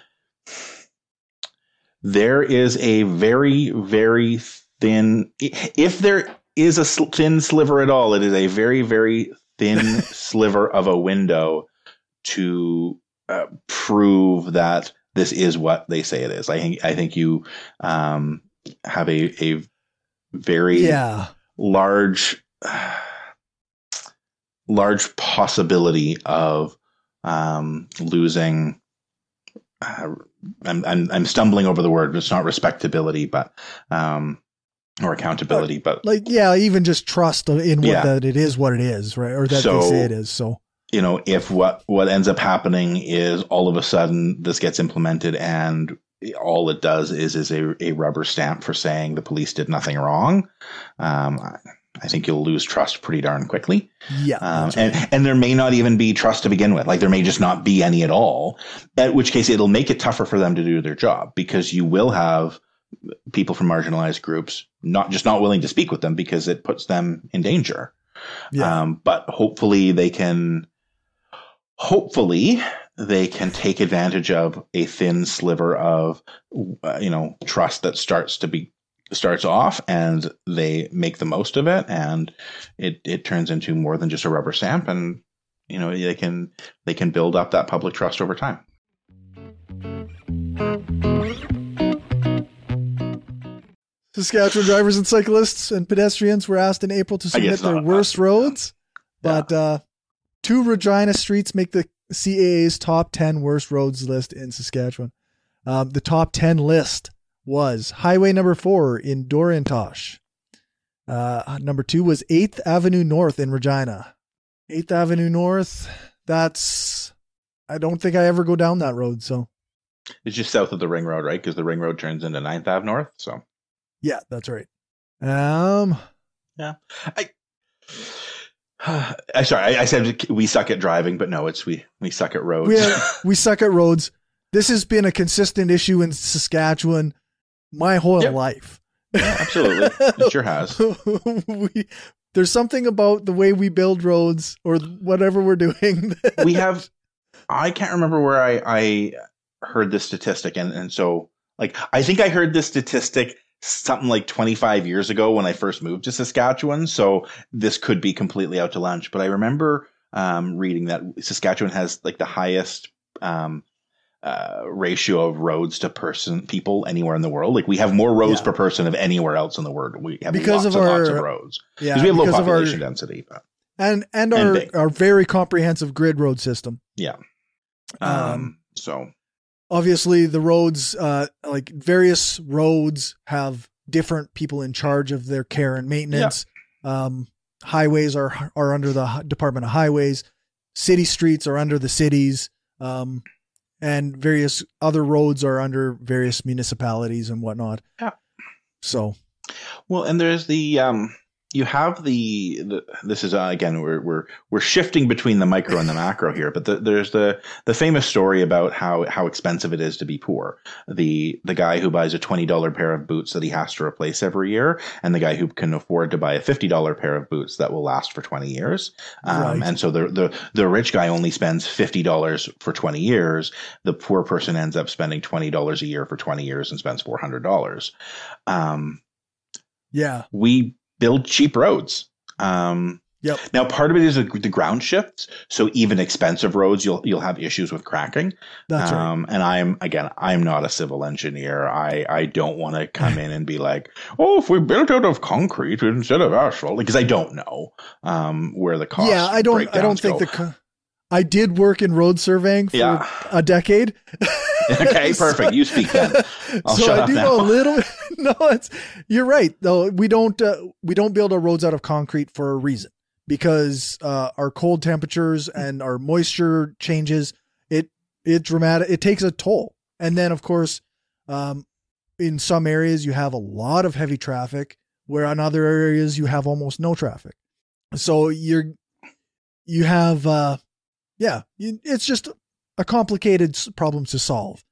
there is a very, very thin. If there is a thin sliver at all, it is a very, very thin sliver of a window to uh, prove that this is what they say it is. I think. I think you um, have a a very yeah. large, uh, large possibility of um, losing. Uh, I'm, I'm I'm stumbling over the word. It's not respectability, but um, or accountability, but like yeah, even just trust in what yeah. that it is what it is, right? Or that so, they say it is. So you know, if what what ends up happening is all of a sudden this gets implemented and all it does is is a, a rubber stamp for saying the police did nothing wrong, um, I think you'll lose trust pretty darn quickly. Yeah. Um, right. and, and there may not even be trust to begin with. Like there may just not be any at all, at which case it'll make it tougher for them to do their job because you will have people from marginalized groups not just not willing to speak with them because it puts them in danger. Yeah. Um, but hopefully they can, hopefully they can take advantage of a thin sliver of, uh, you know, trust that starts to be, starts off and they make the most of it and it, it turns into more than just a rubber stamp and, you know, they can, they can build up that public trust over time. Saskatchewan drivers and cyclists and pedestrians were asked in April to submit their worst roads, but yeah. uh, two Regina streets make the C A A's top ten worst roads list in Saskatchewan. Um, the top ten list was Highway number four in Dorintosh. Uh, number two was eighth Avenue North in Regina. eighth Avenue North, that's, I don't think I ever go down that road, so. It's just south of the Ring Road, right? Because the Ring Road turns into ninth Ave North, so. Yeah, that's right. Um, yeah, I, I sorry, I, I said we suck at driving, but no, it's we we suck at roads. We, are, we suck at roads. This has been a consistent issue in Saskatchewan my whole yep. life. Yeah, absolutely, it sure has. we, there's something about the way we build roads or whatever we're doing. We have. I can't remember where I I heard this statistic, and and so like I think I heard this statistic something like twenty-five years ago when I first moved to Saskatchewan. So this could be completely out to lunch, but I remember um, reading that Saskatchewan has like the highest um, uh, ratio of roads to person people anywhere in the world. Like we have more roads yeah. per person of anywhere else in the world. We have because lots of and our, lots of roads. Yeah, because we have low because population our, density. But, and, and our, and our very comprehensive grid road system. Yeah. Um, um so. Obviously, the roads, uh, like various roads have different people in charge of their care and maintenance. Yeah. Um, highways are are under the Department of Highways. City streets are under the cities. Um, and various other roads are under various municipalities and whatnot. Yeah. So. Well, and there's the, um, you have the, the this is uh, again we're we're we're shifting between the micro and the macro here, but the, there's the the famous story about how how expensive it is to be poor. The the guy who buys a twenty dollar pair of boots that he has to replace every year, and the guy who can afford to buy a fifty dollar pair of boots that will last for twenty years. Um, Right. And so the the the rich guy only spends fifty dollars for twenty years. The poor person ends up spending twenty dollars a year for twenty years and spends four hundred dollars. Um, Yeah. we build cheap roads. Um, Yep. now, part of it is the, the ground shifts. So even expensive roads, you'll you'll have issues with cracking. That's right. Um, and I'm again, I'm not a civil engineer. I I don't want to come in and be like, oh, if we built out of concrete instead of asphalt, because I don't know um, where the cost. Yeah, I don't. I don't think go. the. Co- I did work in road surveying for Yeah. a decade. Okay, perfect. You speak then. I'll so shut I up do now. know a little bit. No, it's you're right. Though we don't uh, we don't build our roads out of concrete for a reason, because uh, our cold temperatures and our moisture changes. It it dramatic. It takes a toll, and then of course, um, in some areas you have a lot of heavy traffic, where in other areas you have almost no traffic. So you're you have uh, yeah, you, it's just a complicated s- problem to solve.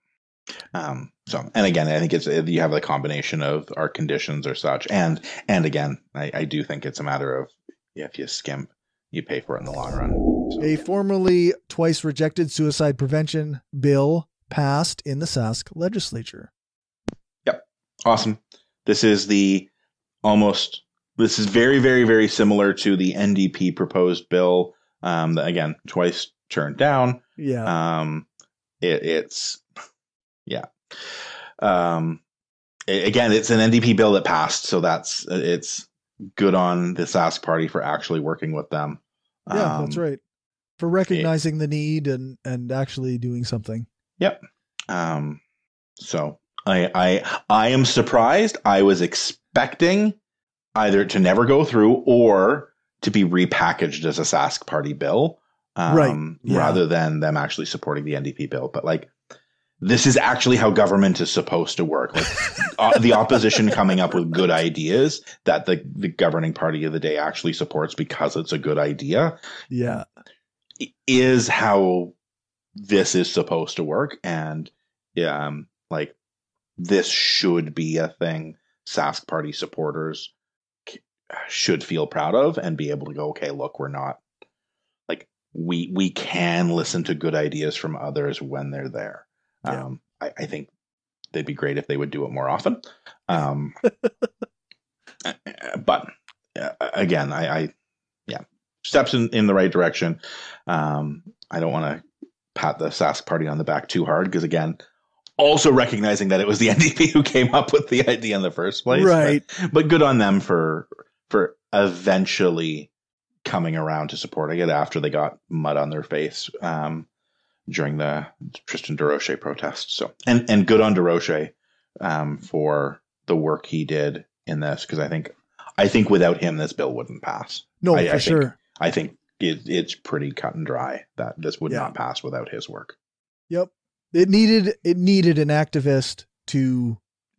Um, so, and again, I think it's, you have the combination of our conditions or such. And, and again, I, I do think it's a matter of, yeah, if you skimp, you pay for it in the long run. So, A formerly twice rejected suicide prevention bill passed in the Sask legislature. awesome. This is the almost, this is very, very, very similar to the N D P proposed bill. Um, that, again, twice turned down. Yeah. Um, it, it's, yeah. Um, a- again, it's an N D P bill that passed, so that's it's good on the Sask Party for actually working with them. Yeah, Um, that's right. For recognizing the need and, and actually doing something. Yep. Um, so I I I am surprised. I was expecting either to never go through or to be repackaged as a Sask Party bill, um, Right, yeah. rather than them actually supporting the N D P bill. But like, this is actually how government is supposed to work. Like uh, the opposition coming up with good ideas that the, the governing party of the day actually supports because it's a good idea Yeah. is how this is supposed to work. And um, like this should be a thing Sask Party supporters c- should feel proud of and be able to go, okay, look, we're not like we we can listen to good ideas from others when they're there. Yeah. Um, I, I think they'd be great if they would do it more often. Um, but uh, again, I, I, yeah, steps in, in the right direction. Um, I don't want to pat the Sask Party on the back too hard because, again, also recognizing that it was the N D P who came up with the idea in the first place. Right. But, but good on them for for eventually coming around to supporting it after they got mud on their face. Um, during the Tristan Durocher protest. So, and, and good on Durocher, um, for the work he did in this. Cause I think, I think without him, this bill wouldn't pass. No, I, for I sure. Think, I think it, it's pretty cut and dry that this would Yeah. not pass without his work. Yep. It needed, it needed an activist to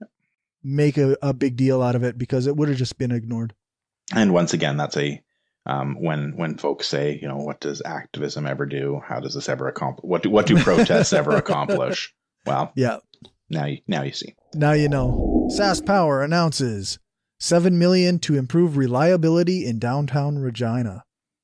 make a, a big deal out of it because it would have just been ignored. And once again, that's a, um, when, when folks say, you know, what does activism ever do? How does this ever accomplish? What do, what do protests ever accomplish? Well, Yeah. now you, now you see. Now you know. Sask Power announces seven million to improve reliability in downtown Regina.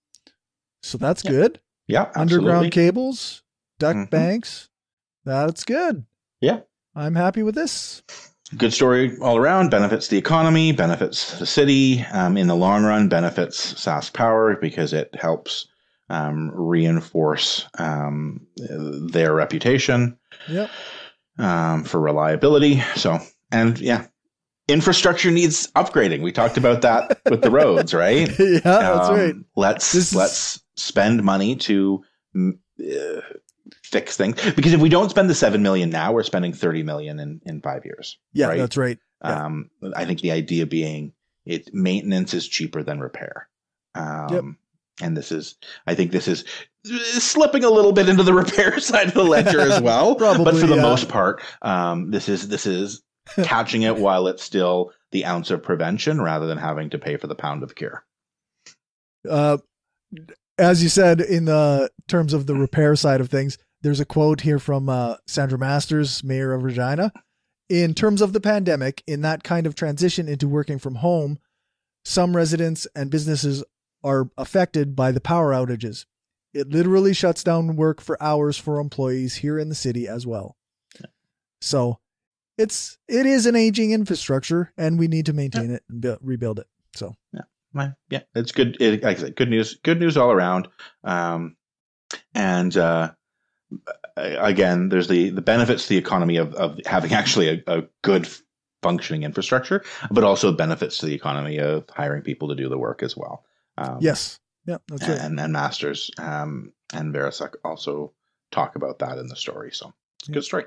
So that's Yeah. good. Yeah. Absolutely. Underground cables, duct Mhm. banks. That's good. Yeah. I'm happy with this. Good story all around. Benefits the economy, benefits the city. Um, in the long run, benefits Sask Power because it helps um, reinforce um, their reputation Yep. um, for reliability. So, and yeah, infrastructure needs upgrading. We talked about that with the roads, right? Yeah, that's Um, right. Let's This is- let's spend money to mm, uh, fix things because if we don't spend the seven million now, we're spending thirty million in in five years. Yeah, right? that's right. Yeah. Um, I think the idea being it maintenance is cheaper than repair. Um, Yep. And this is, I think this is slipping a little bit into the repair side of the ledger as well. Probably, but for the yeah. most part, um, this is this is catching it while it's still the ounce of prevention rather than having to pay for the pound of cure. Uh, as you said, in the terms of the repair side of things, there's a quote here from uh, Sandra Masters, mayor of Regina. In terms of the pandemic, in that kind of transition into working from home, some residents and businesses are affected by the power outages. It literally shuts down work for hours for employees here in the city as well. Yeah. So it's, it is an aging infrastructure and we need to maintain yeah. it and build, rebuild it. So, yeah, yeah, it's good. It, like I said, good news, good news all around. Um, and, uh, again, there's the, the benefits to the economy of, of having actually a, a good functioning infrastructure, but also benefits to the economy of hiring people to do the work as well. Um, yes. Yeah, that's right. And, and Masters um, and Verisuk also talk about that in the story. So it's a good story.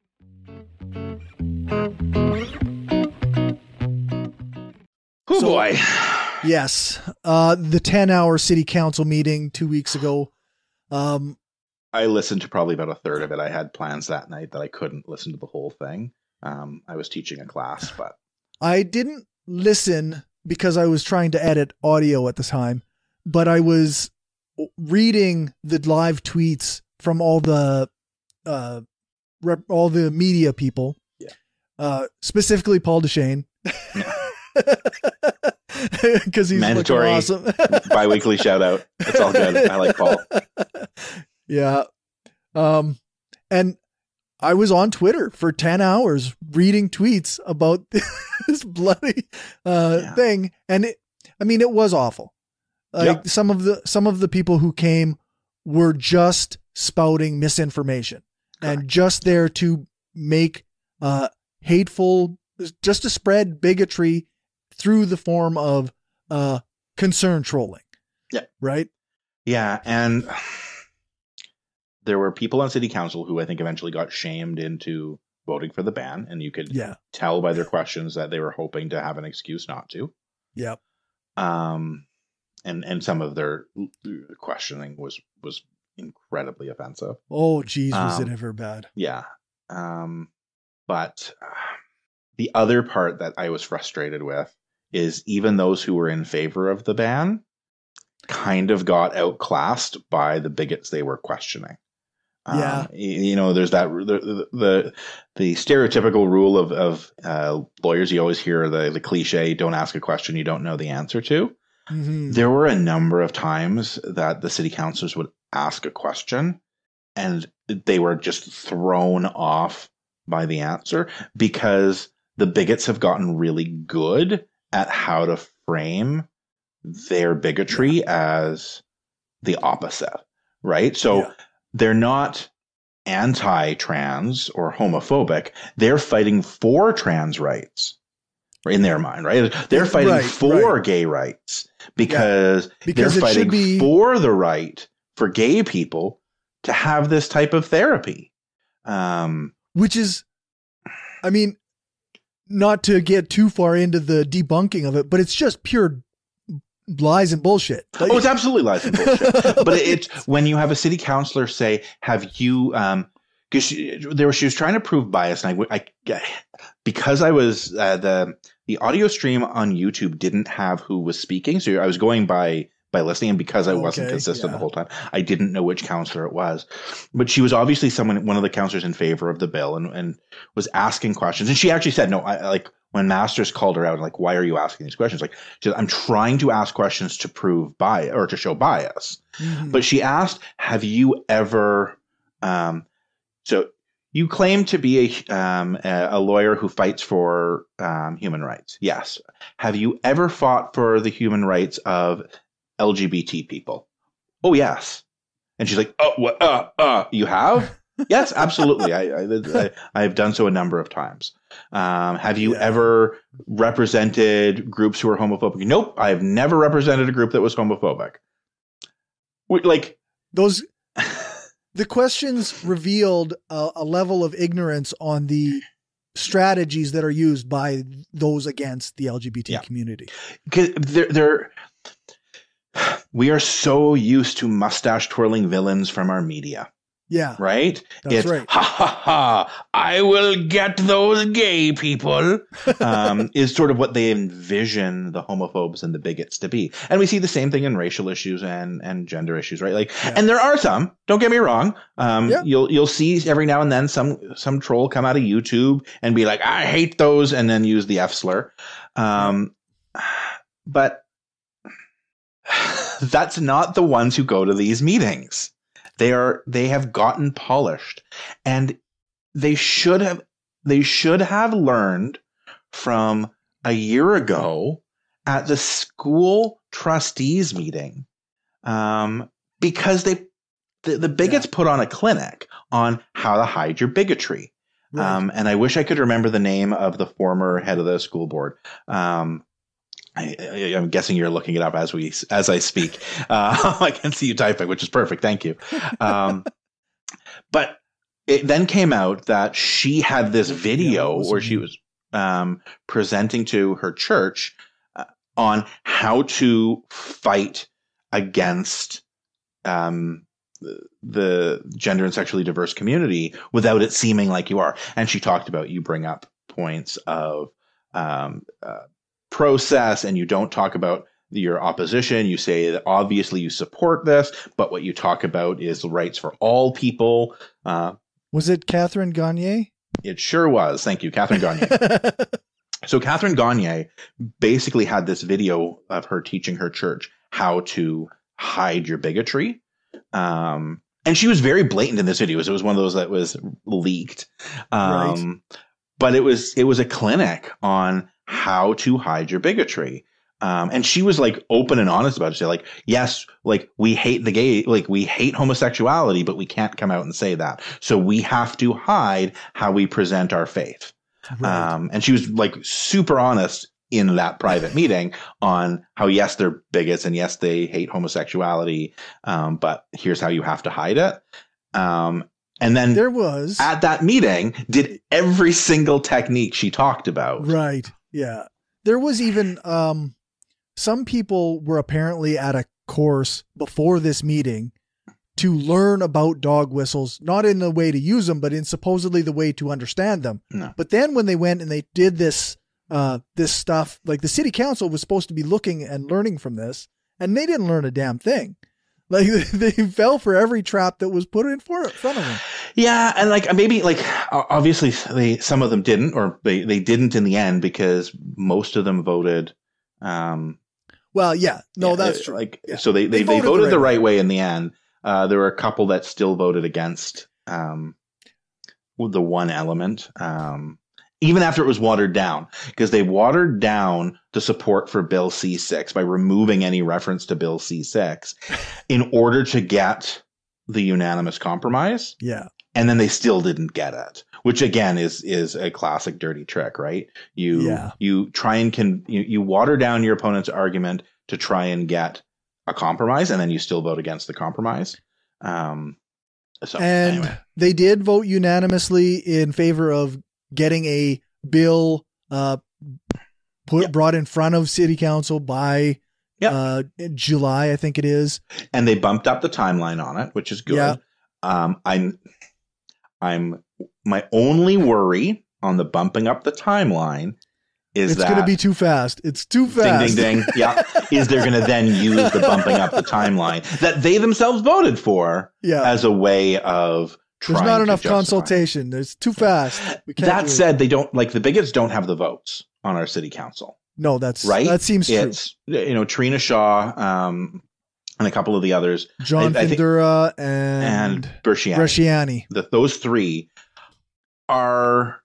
Oh, so, boy. Yes. Uh, the ten-hour city council meeting two weeks ago. Um, I listened to probably about a third of it. I had plans that night that I couldn't listen to the whole thing. Um, I was teaching a class, but I didn't listen because I was trying to edit audio at the time, but I was reading the live tweets from all the, uh, rep, all the media people, yeah. uh, specifically Paul Duchesne, because he's mandatory awesome. Bi-weekly shout out. It's all good. I like Paul. Yeah. Um, and I was on Twitter for ten hours reading tweets about this bloody uh, yeah. thing. And it, I mean, it was awful. Like yep. some of the, some of the people who came were just spouting misinformation. Correct. And just there to make uh, hateful, just to spread bigotry through the form of uh, concern trolling. Yeah. Right. Yeah. And there were people on city council who I think eventually got shamed into voting for the ban. And you could yeah. tell by their questions that they were hoping to have an excuse not to. Yeah. Um, and, and some of their questioning was, was incredibly offensive. Oh, geez. Was um, it ever bad? Yeah. Um, but uh, the other part that I was frustrated with is even those who were in favor of the ban kind of got outclassed by the bigots they were questioning. Yeah. Um, you know, there's that, the, the, the stereotypical rule of, of, uh, lawyers. You always hear the, the cliche, don't ask a question you don't know the answer to. Mm-hmm. There were a number of times that the city councilors would ask a question and they were just thrown off by the answer because the bigots have gotten really good at how to frame their bigotry yeah. as the opposite, right? So yeah. they're not anti-trans or homophobic. They're fighting for trans rights in their mind, right? They're fighting right, for right. gay rights because, yeah. because they're fighting be... for the right for gay people to have this type of therapy. Um, Which is, I mean, not to get too far into the debunking of it, but it's just pure lies and bullshit. Like, oh, it's absolutely lies and bullshit. But it's when you have a city councilor say, have you, um, because she, there was, she was trying to prove bias. And I, I because I was, uh, the, the audio stream on YouTube didn't have who was speaking. So I was going by, by listening. And because I wasn't okay, consistent yeah. the whole time, I didn't know which counselor it was. But she was obviously someone, one of the counselors in favor of the bill and, and was asking questions. And she actually said, no, I like when Masters called her out, like, why are you asking these questions? Like, she said, I'm trying to ask questions to prove bias or to show bias. Mm-hmm. But she asked, have you ever, um, so you claim to be a, um, a lawyer who fights for um, human rights. Yes. Have you ever fought for the human rights of L G B T people? Oh, yes. And she's like, oh, what? Uh, uh, you have? Yes, absolutely. I, I, I have done so a number of times. Um, have you yeah. ever represented groups who are homophobic? Nope. I have never represented a group that was homophobic. We, like those, the questions revealed a, a level of ignorance on the strategies that are used by those against the L G B T yeah. community. Because they're, they're, we are so used to mustache twirling villains from our media. Yeah. Right? That's it's right. ha ha ha, I will get those gay people, um, is sort of what they envision the homophobes and the bigots to be. And we see the same thing in racial issues and, and gender issues, right? Like, Yeah. and there are some, don't get me wrong. Um, Yeah. you'll, you'll see every now and then some, some troll come out of YouTube and be like, I hate those, and then use the F slur. Um, yeah. But that's not the ones who go to these meetings. They are, they have gotten polished, and they should have, they should have learned from a year ago at the school trustees meeting. Um, because they, the, the bigots yeah. put on a clinic on how to hide your bigotry. Right. Um, and I wish I could remember the name of the former head of the school board. Um, I, I, I'm guessing you're looking it up as we as I speak. Uh, I can see you typing, which is perfect. Thank you. Um, but it then came out that she had this video yeah, where she was um, presenting to her church uh, on how to fight against um, the, the gender and sexually diverse community without it seeming like you are. And she talked about, you bring up points of um, uh, process, and you don't talk about your opposition. You say that obviously you support this, but what you talk about is the rights for all people. Uh, was it Catherine Gagne? It sure was. Thank you, Catherine Gagne. So Catherine Gagne basically had this video of her teaching her church how to hide your bigotry. Um, and she was very blatant in this video. It was one of those that was leaked. Um, right. But it was, it was a clinic on how to hide your bigotry. Um, and she was like open and honest about it. Say like, yes, like we hate the gay, like we hate homosexuality, but we can't come out and say that. So we have to hide how we present our faith. Right. Um, and she was like super honest in that private meeting on how, yes, they're bigots and yes, they hate homosexuality. Um, but here's how you have to hide it. Um, and then there was at that meeting did every single technique she talked about. Right. Yeah. There was even, um, some people were apparently at a course before this meeting to learn about dog whistles, not in the way to use them, but in supposedly the way to understand them. No. But then when they went and they did this, uh, this stuff, like the city council was supposed to be looking and learning from this, and they didn't learn a damn thing. Like they fell for every trap that was put in front of them. Yeah. And like, maybe like, obviously they, some of them didn't, or they, they didn't in the end because most of them voted. Um, well, yeah, no, yeah, that's true. Like, yeah. so they, they, they voted, they voted the, right, the right way in the end. Uh, there were a couple that still voted against, um, the one element, um, even after it was watered down, because they watered down the support for Bill C six by removing any reference to Bill C six in order to get the unanimous compromise. Yeah. And then they still didn't get it, which again is, is a classic dirty trick, right? You, yeah. you try and can, you, you water down your opponent's argument to try and get a compromise, and then you still vote against the compromise. Um, so and anyway. They did vote unanimously in favor of getting a bill uh, put yep. brought in front of city council by yep. uh, July, I think it is. And they bumped up the timeline on it, which is good. Yeah. Um, I'm, I'm my only worry on the bumping up the timeline is it's that it's going to be too fast. It's too fast. Ding, ding, ding. Yeah. Is they're going to then use the bumping up the timeline that they themselves voted for yeah. as a way of trying There's not enough justify. Consultation. There's too fast. We can't that said, they don't like the bigots don't have the votes on our city council. No, that's right. That seems true. It's, you know, Trina Shaw, um, and a couple of the others, John I, I Findura and, and Bershiani. Bershiani. The, those three are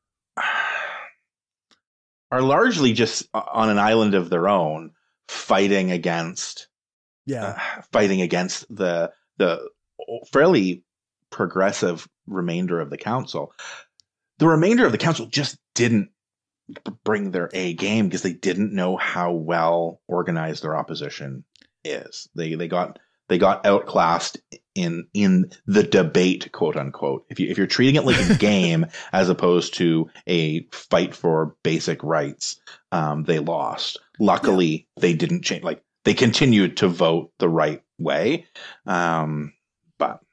are largely just on an island of their own, fighting against, yeah, uh, fighting against the the fairly progressive remainder of the council. The remainder of the council just didn't bring their A game because they didn't know how well organized their opposition is. They they got they got outclassed in in the debate, quote unquote. If you if you're treating it like a game as opposed to a fight for basic rights, um, they lost. Luckily, yeah. they didn't change. Like they continued to vote the right way, um, but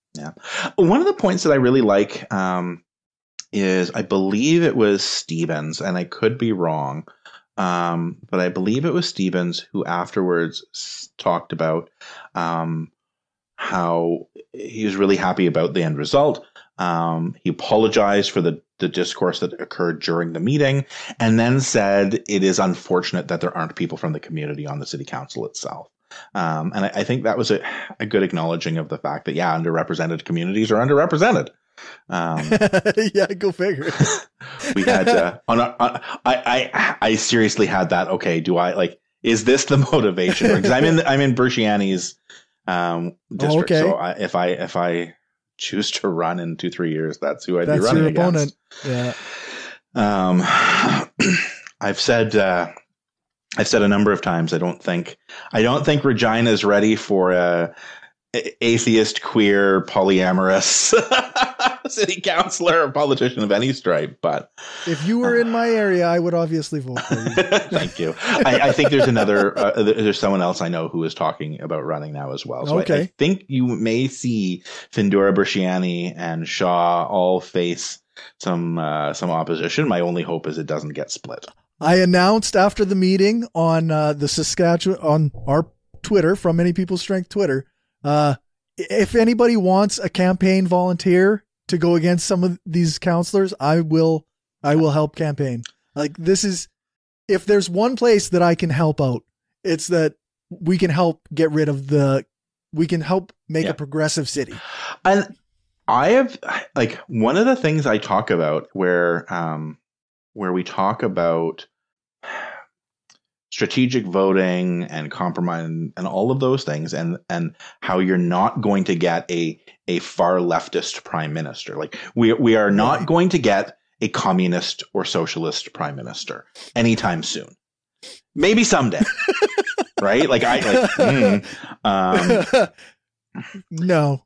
Yeah. One of the points that I really like um, is I believe it was Stevens, and I could be wrong, um, but I believe it was Stevens who afterwards s- talked about um, how he was really happy about the end result. Um, he apologized for the, the discourse that occurred during the meeting, and then said it is unfortunate that there aren't people from the community on the city council itself. Um, and I, I think that was a, a good acknowledging of the fact that, yeah, underrepresented communities are underrepresented. Um, yeah, go figure. we had uh, on, a, on I, I I seriously had that. Okay, do I like? Is this the motivation? Because I'm in I'm in Berchiani's um, district. Oh, okay. So I, if I if I choose to run in two three years, that's who I'd That's be running your against. opponent. Yeah. Um, I've said uh, I've said a number of times. I don't think I don't think Regina is ready for a atheist, queer, polyamorous city councilor or politician of any stripe. But if you were uh, in my area, I would obviously vote for you. Thank you. I, I think there's another, uh, there's someone else I know who is talking about running now as well. So okay. I, I think you may see Findora Berchiani and Shaw all face some uh, some opposition. My only hope is it doesn't get split. I announced after the meeting on uh, the Saskatchewan, on our Twitter, from Many People's Strength Twitter, Uh, if anybody wants a campaign volunteer to go against some of these counselors, I will, I will help campaign. Like, this is, if there's one place that I can help out, it's that we can help get rid of the, we can help make yeah. a progressive city. And I have, like, one of the things I talk about where, um, where we talk about strategic voting and compromise and, and all of those things, and and how you're not going to get a a far leftist prime minister. Like we we are not right. going to get a communist or socialist prime minister anytime soon. Maybe someday, right? Like I like. Mm, um, no.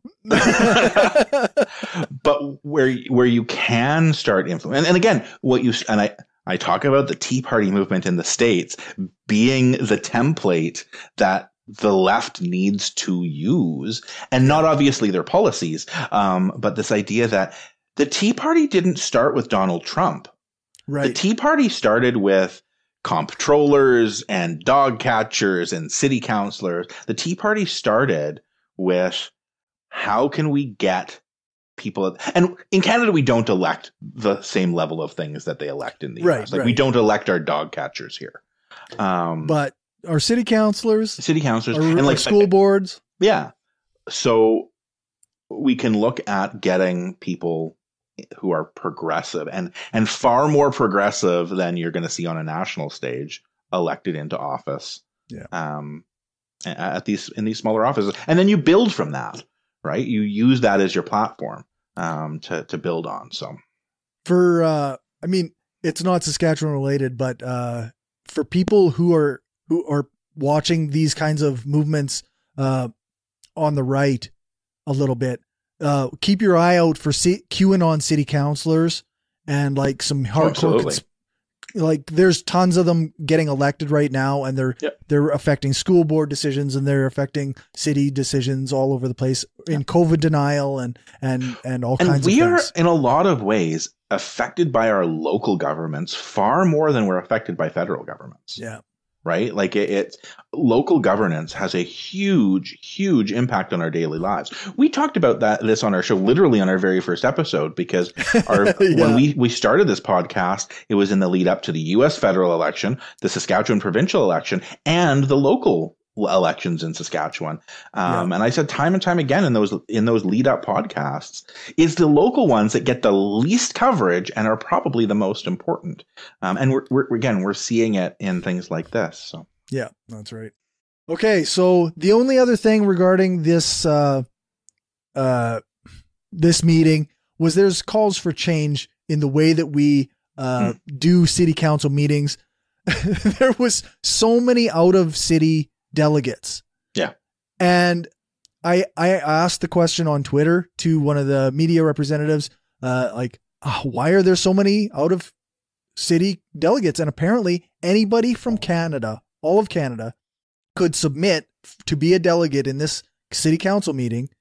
But where where you can start influence, and, and again, what you and I. I talk about the Tea Party movement in the States being the template that the left needs to use, and not obviously their policies, um, but this idea that the Tea Party didn't start with Donald Trump. Right. The Tea Party started with comptrollers and dog catchers and city councilors. The Tea Party started with how can we get people, and in Canada we don't elect the same level of things that they elect in the right, U S. Like right. we don't elect our dog catchers here, um, but our city councilors, city councilors, our, and like our school boards, yeah. So we can look at getting people who are progressive and and far more progressive than you're going to see on a national stage elected into office. Yeah. Um, at these in these smaller offices, and then you build from that. Right, you use that as your platform um, to to build on. So, for uh, I mean, it's not Saskatchewan related, but uh, for people who are who are watching these kinds of movements uh, on the right a little bit, uh, keep your eye out for C- QAnon city councilors and like some hardcore. Oh, cons- like, there's tons of them getting elected right now, and they're yep. they're affecting school board decisions, and they're affecting city decisions all over the place in yep. COVID denial and and and all and kinds of things. And we are, in a lot of ways, affected by our local governments far more than we're affected by federal governments. Yeah. Right? Like it, it, local governance has a huge, huge impact on our daily lives. We talked about that, this on our show, literally on our very first episode, because our, yeah. when we, we started this podcast, it was in the lead up to the U S federal election, the Saskatchewan provincial election, and the local elections in Saskatchewan. Um, yeah. And I said time and time again in those, in those lead up podcasts, it's the local ones that get the least coverage and are probably the most important. Um, and we're, we're, again, we're seeing it in things like this. So, yeah, that's right. Okay. So the only other thing regarding this, uh, uh, this meeting was there's calls for change in the way that we, uh, hmm. do city council meetings. There was so many out of city delegates. Yeah. And I I asked the question on Twitter to one of the media representatives, uh, like, oh, why are there so many out of city delegates? And apparently anybody from Canada, all of Canada, could submit to be a delegate in this city council meeting.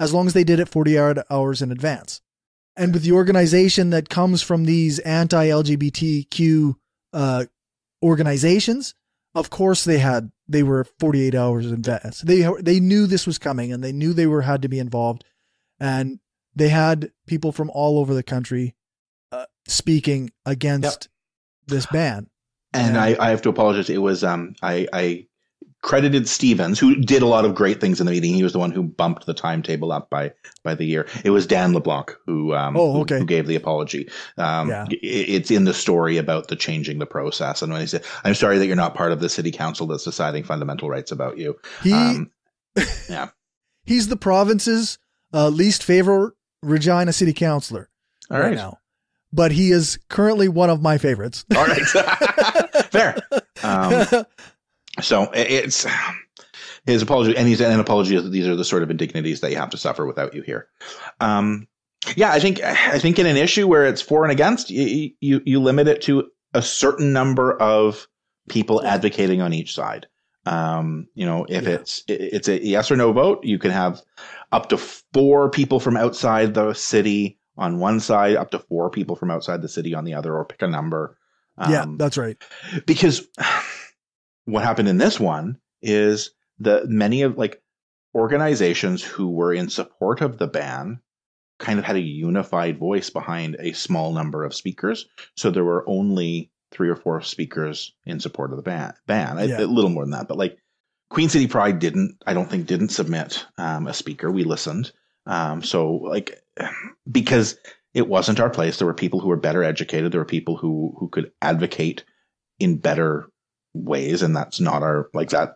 as long as they did it forty hours in advance. And with the organization that comes from these anti-L G B T Q uh, organizations, of course they had, they were forty-eight hours in advance. They, they knew this was coming, and they knew they were, had to be involved. And they had people from all over the country uh, speaking against yep. this ban. And, and I, I have to apologize. It was, um, I, I credited Stevens, who did a lot of great things in the meeting. He was the one who bumped the timetable up by, by the year. It was Dan LeBlanc who, um, oh, okay. who, who gave the apology. Um, yeah. it, it's in the story about the changing the process. And when he said, I'm sorry that you're not part of the city council that's deciding fundamental rights about you. He, um, yeah, he's the province's uh, least favorite Regina city councilor All right. right now, but he is currently one of my favorites. All right. Fair. Um, so it's his apology, and he's an apology. These are the sort of indignities that you have to suffer without you here. Um, yeah, I think I think in an issue where it's for and against, you you, you limit it to a certain number of people advocating on each side. Um, you know, if yeah. it's it's a yes or no vote, you can have up to four people from outside the city on one side, up to four people from outside the city on the other, or pick a number. Um, yeah, that's right. Because what happened in this one is that many of like organizations who were in support of the ban kind of had a unified voice behind a small number of speakers. So there were only three or four speakers in support of the ban. ban. Yeah. A, a little more than that, but like Queen City Pride didn't, I don't think didn't submit um, a speaker. We listened. Um, so like, because it wasn't our place. There were people who were better educated. There were people who, who could advocate in better ways. And that's not our, like that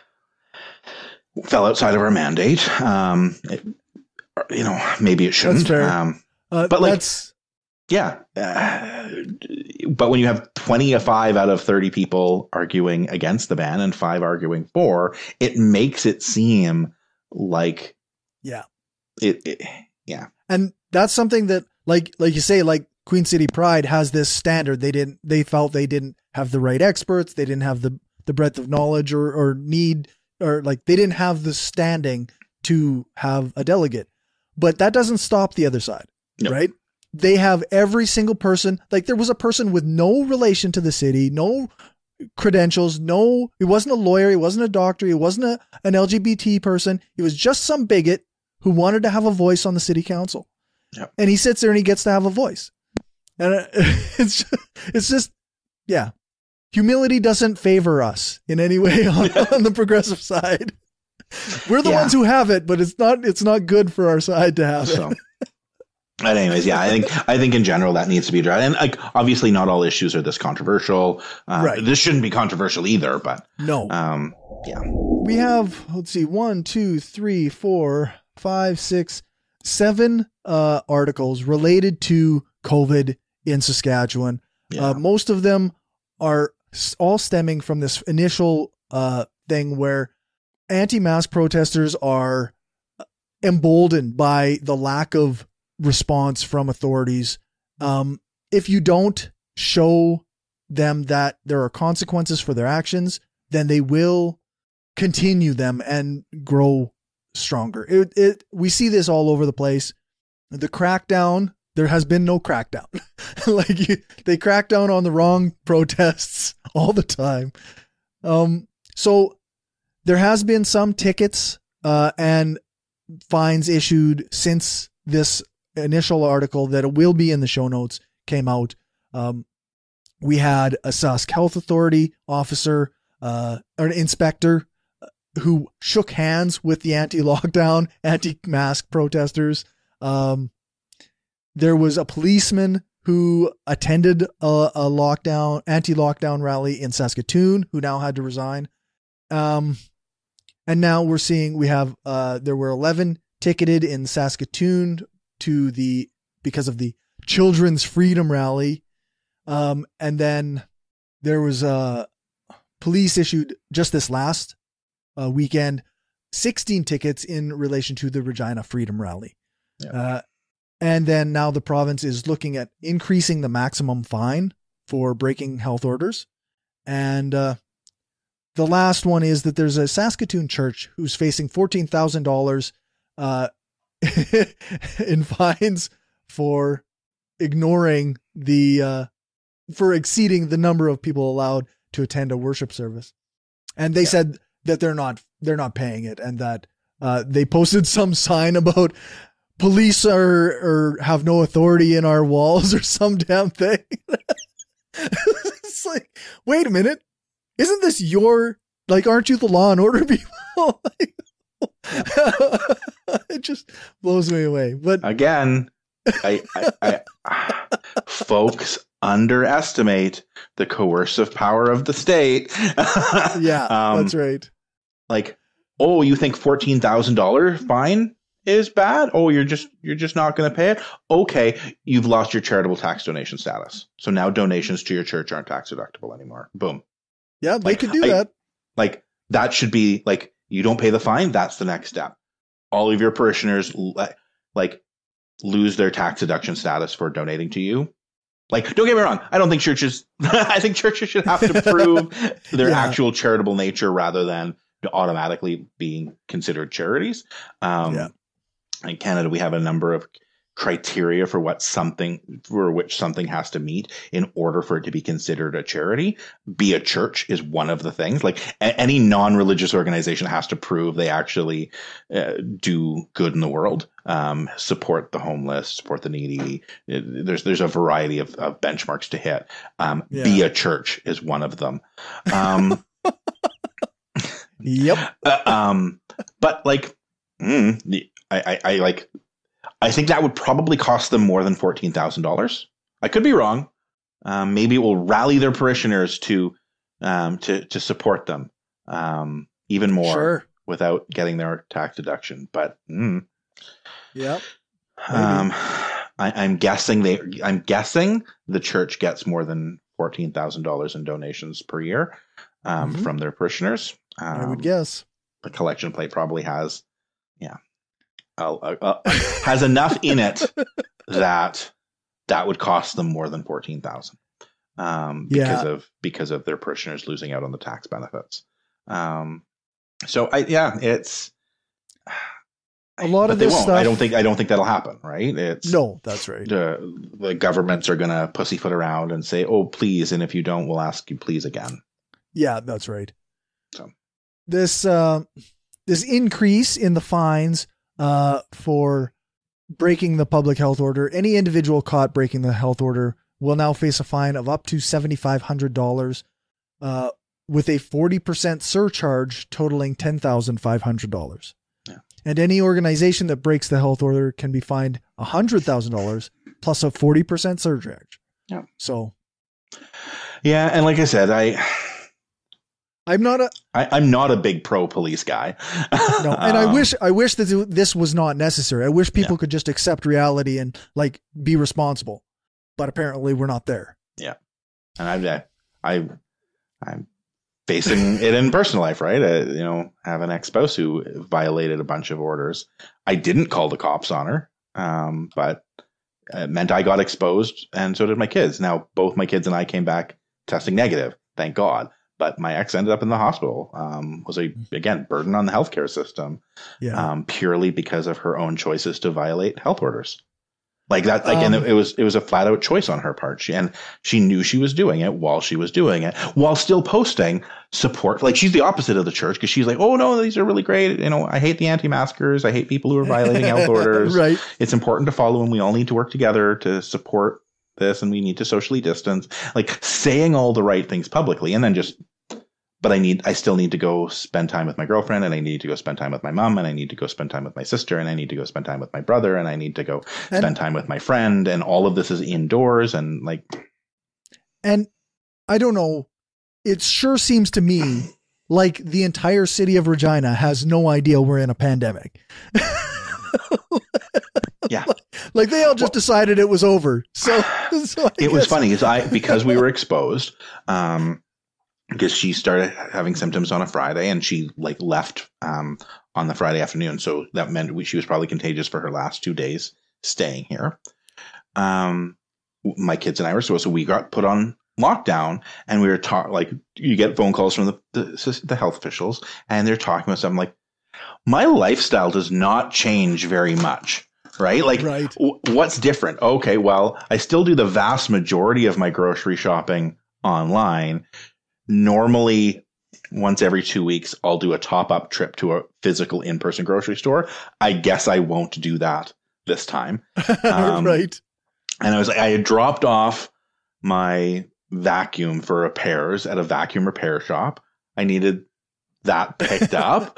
fell outside of our mandate. Um, it, you know, maybe it shouldn't. That's fair. Um, uh, but like, that's... yeah. Uh, but when you have twenty-five out of thirty people arguing against the ban and five arguing for, it makes it seem like, yeah, it, it yeah. And that's something that, like, like you say, like Queen City Pride has this standard. They didn't, they felt they didn't have the right experts. They didn't have the, the breadth of knowledge or, or need, or like they didn't have the standing to have a delegate, but that doesn't stop the other side, nope. right? They have every single person. Like there was a person with no relation to the city, no credentials, no, he wasn't a lawyer. He wasn't a doctor. He wasn't a, an L G B T person. He was just some bigot who wanted to have a voice on the city council. Yep. And he sits there and he gets to have a voice. And it's, just, it's just, yeah. Humility doesn't favor us in any way on, on the progressive side. We're the yeah. ones who have it, but it's not, it's not good for our side to have so. it. But anyways, yeah, I think I think in general that needs to be addressed, and like obviously not all issues are this controversial. Uh, right. This shouldn't be controversial either, but no. Um, yeah, we have let's see, one, two, three, four, five, six, seven uh, articles related to COVID in Saskatchewan. Yeah. Uh, most of them are all stemming from this initial uh, thing where anti-mask protesters are emboldened by the lack of response from authorities. Um, if you don't show them that there are consequences for their actions, then they will continue them and grow stronger. It, it, we see this all over the place. The crackdown, there has been no crackdown. like you, they crack down on the wrong protests all the time. Um, so there has been some tickets uh, and fines issued since this initial article that will be in the show notes came out. Um, we had a Sask Health Authority officer, uh, or an inspector who shook hands with the anti-lockdown, anti-mask protesters. Um, there was a policeman who attended a, a lockdown, anti-lockdown rally in Saskatoon who now had to resign. Um, and now we're seeing, we have, uh, there were eleven ticketed in Saskatoon to the, because of the Children's Freedom Rally. Um, and then there was a police issued just this last uh, weekend, sixteen tickets in relation to the Regina Freedom Rally. Yeah. Uh, and then now the province is looking at increasing the maximum fine for breaking health orders. And uh, the last one is that there's a Saskatoon church who's facing fourteen thousand dollars uh, in fines for ignoring the uh, for exceeding the number of people allowed to attend a worship service. And they yeah. said that they're not they're not paying it, and that uh, they posted some sign about police are or have no authority in our walls or some damn thing. It's like, wait a minute, isn't this your, like, aren't you the law and order people? It just blows me away. But again, I, I, I folks underestimate the coercive power of the state. Yeah, um, that's right. Like, oh, you think fourteen thousand dollars fine is bad? Oh, you're just you're just not going to pay it? Okay, you've lost your charitable tax donation status. So now donations to your church aren't tax deductible anymore. Boom. Yeah, they like, could do I, that. Like, that should be, like, you don't pay the fine, that's the next step. All of your parishioners, like, lose their tax deduction status for donating to you. Like, don't get me wrong, I don't think churches, I think churches should have to prove their yeah. actual charitable nature rather than automatically being considered charities. Um, yeah. In Canada, we have a number of criteria for what something, for which something has to meet in order for it to be considered a charity. Be a church is one of the things. Like, a- any non-religious organization has to prove they actually uh, do good in the world, um, support the homeless, support the needy. It, there's there's a variety of, of benchmarks to hit. Um, yeah. Be a church is one of them. Um, yep. Uh, um, but like, mm, I, I, I like. I think that would probably cost them more than fourteen thousand dollars. I could be wrong. Um, maybe it will rally their parishioners to um, to to support them um, even more sure. without getting their tax deduction. But mm, yep, um, I, I'm guessing they. I'm guessing the church gets more than fourteen thousand dollars in donations per year um, mm-hmm. from their parishioners. Um, I would guess the collection plate probably has, yeah. Uh, uh, has enough in it that that would cost them more than fourteen thousand um, because yeah. of because of their parishioners losing out on the tax benefits. Um, so I yeah, it's a lot but of they this won't. stuff. I don't think I don't think that'll happen. Right? It's no, that's right. The the governments are going to pussyfoot around and say, "Oh, please," and if you don't, we'll ask you please again. Yeah, that's right. So this uh, this increase in the fines. Uh, for breaking the public health order, any individual caught breaking the health order will now face a fine of up to seven thousand five hundred dollars, uh, with a forty percent surcharge totaling ten thousand five hundred dollars. Yeah. And any organization that breaks the health order can be fined one hundred thousand dollars plus a forty percent surcharge. Yeah. So. Yeah, and like I said, I. I'm not a. I, I'm not a big pro police guy. No, and I wish I wish that this was not necessary. I wish people yeah. could just accept reality and like be responsible, but apparently we're not there. Yeah, and I, I, I'm facing it in personal life, right? I, you know, I have an ex-spouse who violated a bunch of orders. I didn't call the cops on her, um, but it meant I got exposed, and so did my kids. Now, both my kids and I came back testing negative, thank God. But my ex ended up in the hospital, um, was a, again, burden on the healthcare system, yeah. um, purely because of her own choices to violate health orders. Like that, like, um, and it, it was, it was a flat out choice on her part. She, and she knew she was doing it while she was doing it, while still posting support. Like, she's the opposite of the church, because she's like, oh no, these are really great. You know, I hate the anti-maskers. I hate people who are violating health orders. Right. It's important to follow, and we all need to work together to support this, and we need to socially distance, like saying all the right things publicly, and then just, but I need, I still need to go spend time with my girlfriend, and I need to go spend time with my mom, and I need to go spend time with my sister, and I need to go spend time with my brother, and I need to go and, spend time with my friend. And all of this is indoors, and like, and I don't know, it sure seems to me like the entire city of Regina has no idea we're in a pandemic. Yeah. Like they all just well, decided it was over. So, so it guess. was funny is I, because we were exposed, um, because she started having symptoms on a Friday, and she like left, um, on the Friday afternoon. So that meant we, she was probably contagious for her last two days staying here. Um, my kids and I were so, so we got put on lockdown, and we were talking, like, you get phone calls from the, the, the health officials, and they're talking about something like, my lifestyle does not change very much. Right? Like, right. w- what's different? Okay, well, I still do the vast majority of my grocery shopping online. Normally, once every two weeks, I'll do a top-up trip to a physical in-person grocery store. I guess I won't do that this time. Um, right. And I was like, I had dropped off my vacuum for repairs at a vacuum repair shop. I needed that picked up.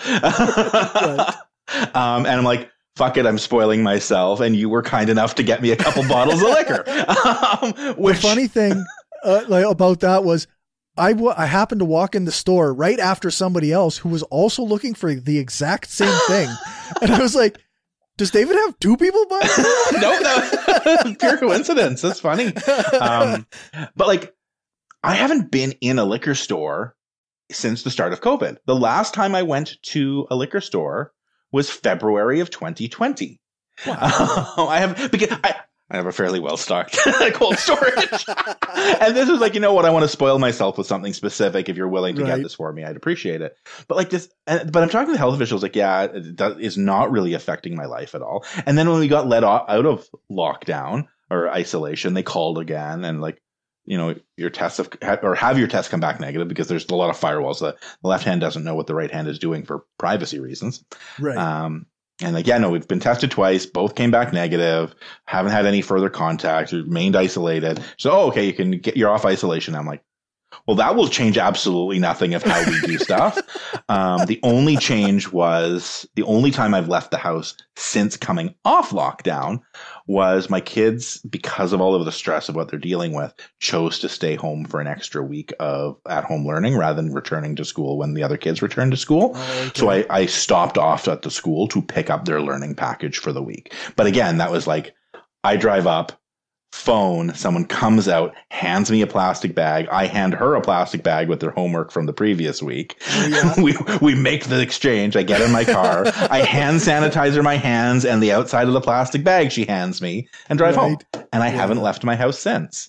Right. um, and I'm like, fuck it, I'm spoiling myself, and you were kind enough to get me a couple bottles of liquor. Um, which... The funny thing uh, like, about that was I, w- I happened to walk in the store right after somebody else who was also looking for the exact same thing. And I was like, does David have two people buying? No, no, pure coincidence. That's funny. Um, but like, I haven't been in a liquor store since the start of COVID. The last time I went to a liquor store was February of twenty twenty. Wow. Uh, I have because I, I have a fairly well stocked cold storage, and this is like, you know what? I want to spoil myself with something specific. If you're willing to right. get this for me, I'd appreciate it. But like this, but I'm talking to health officials. Like, yeah, it does, is not really affecting my life at all. And then when we got let out of lockdown or isolation, they called again and like, you know, your tests have, or have your tests come back negative because there's a lot of firewalls. The, the left hand doesn't know what the right hand is doing for privacy reasons. Right. Um, and like, yeah, no, we've been tested twice. Both came back negative. Haven't had any further contact. Remained isolated. So, oh, okay, you can get, you're off isolation. I'm like, well, that will change absolutely nothing of how we do stuff. Um, the only change was the only time I've left the house since coming off lockdown was my kids, because of all of the stress of what they're dealing with, chose to stay home for an extra week of at-home learning rather than returning to school when the other kids returned to school. Oh, okay. So I, I stopped off at the school to pick up their learning package for the week. But again, that was like, I drive up, phone, someone comes out, hands me a plastic bag. I hand her a plastic bag with their homework from the previous week. Oh, yeah. we we make the exchange. I get in my car. I hand sanitizer my hands and the outside of the plastic bag she hands me and drive right. home. And I yeah. haven't left my house since.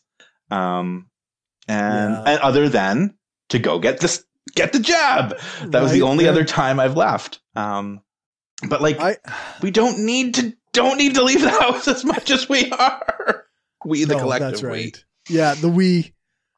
Um, and, yeah. and other than to go get this, get the jab. That right. was the only yeah. other time I've left. Um, but like, I, we don't need to, don't need to leave the house as much as we are. We, the no, collective, that's right. we. Yeah, the we.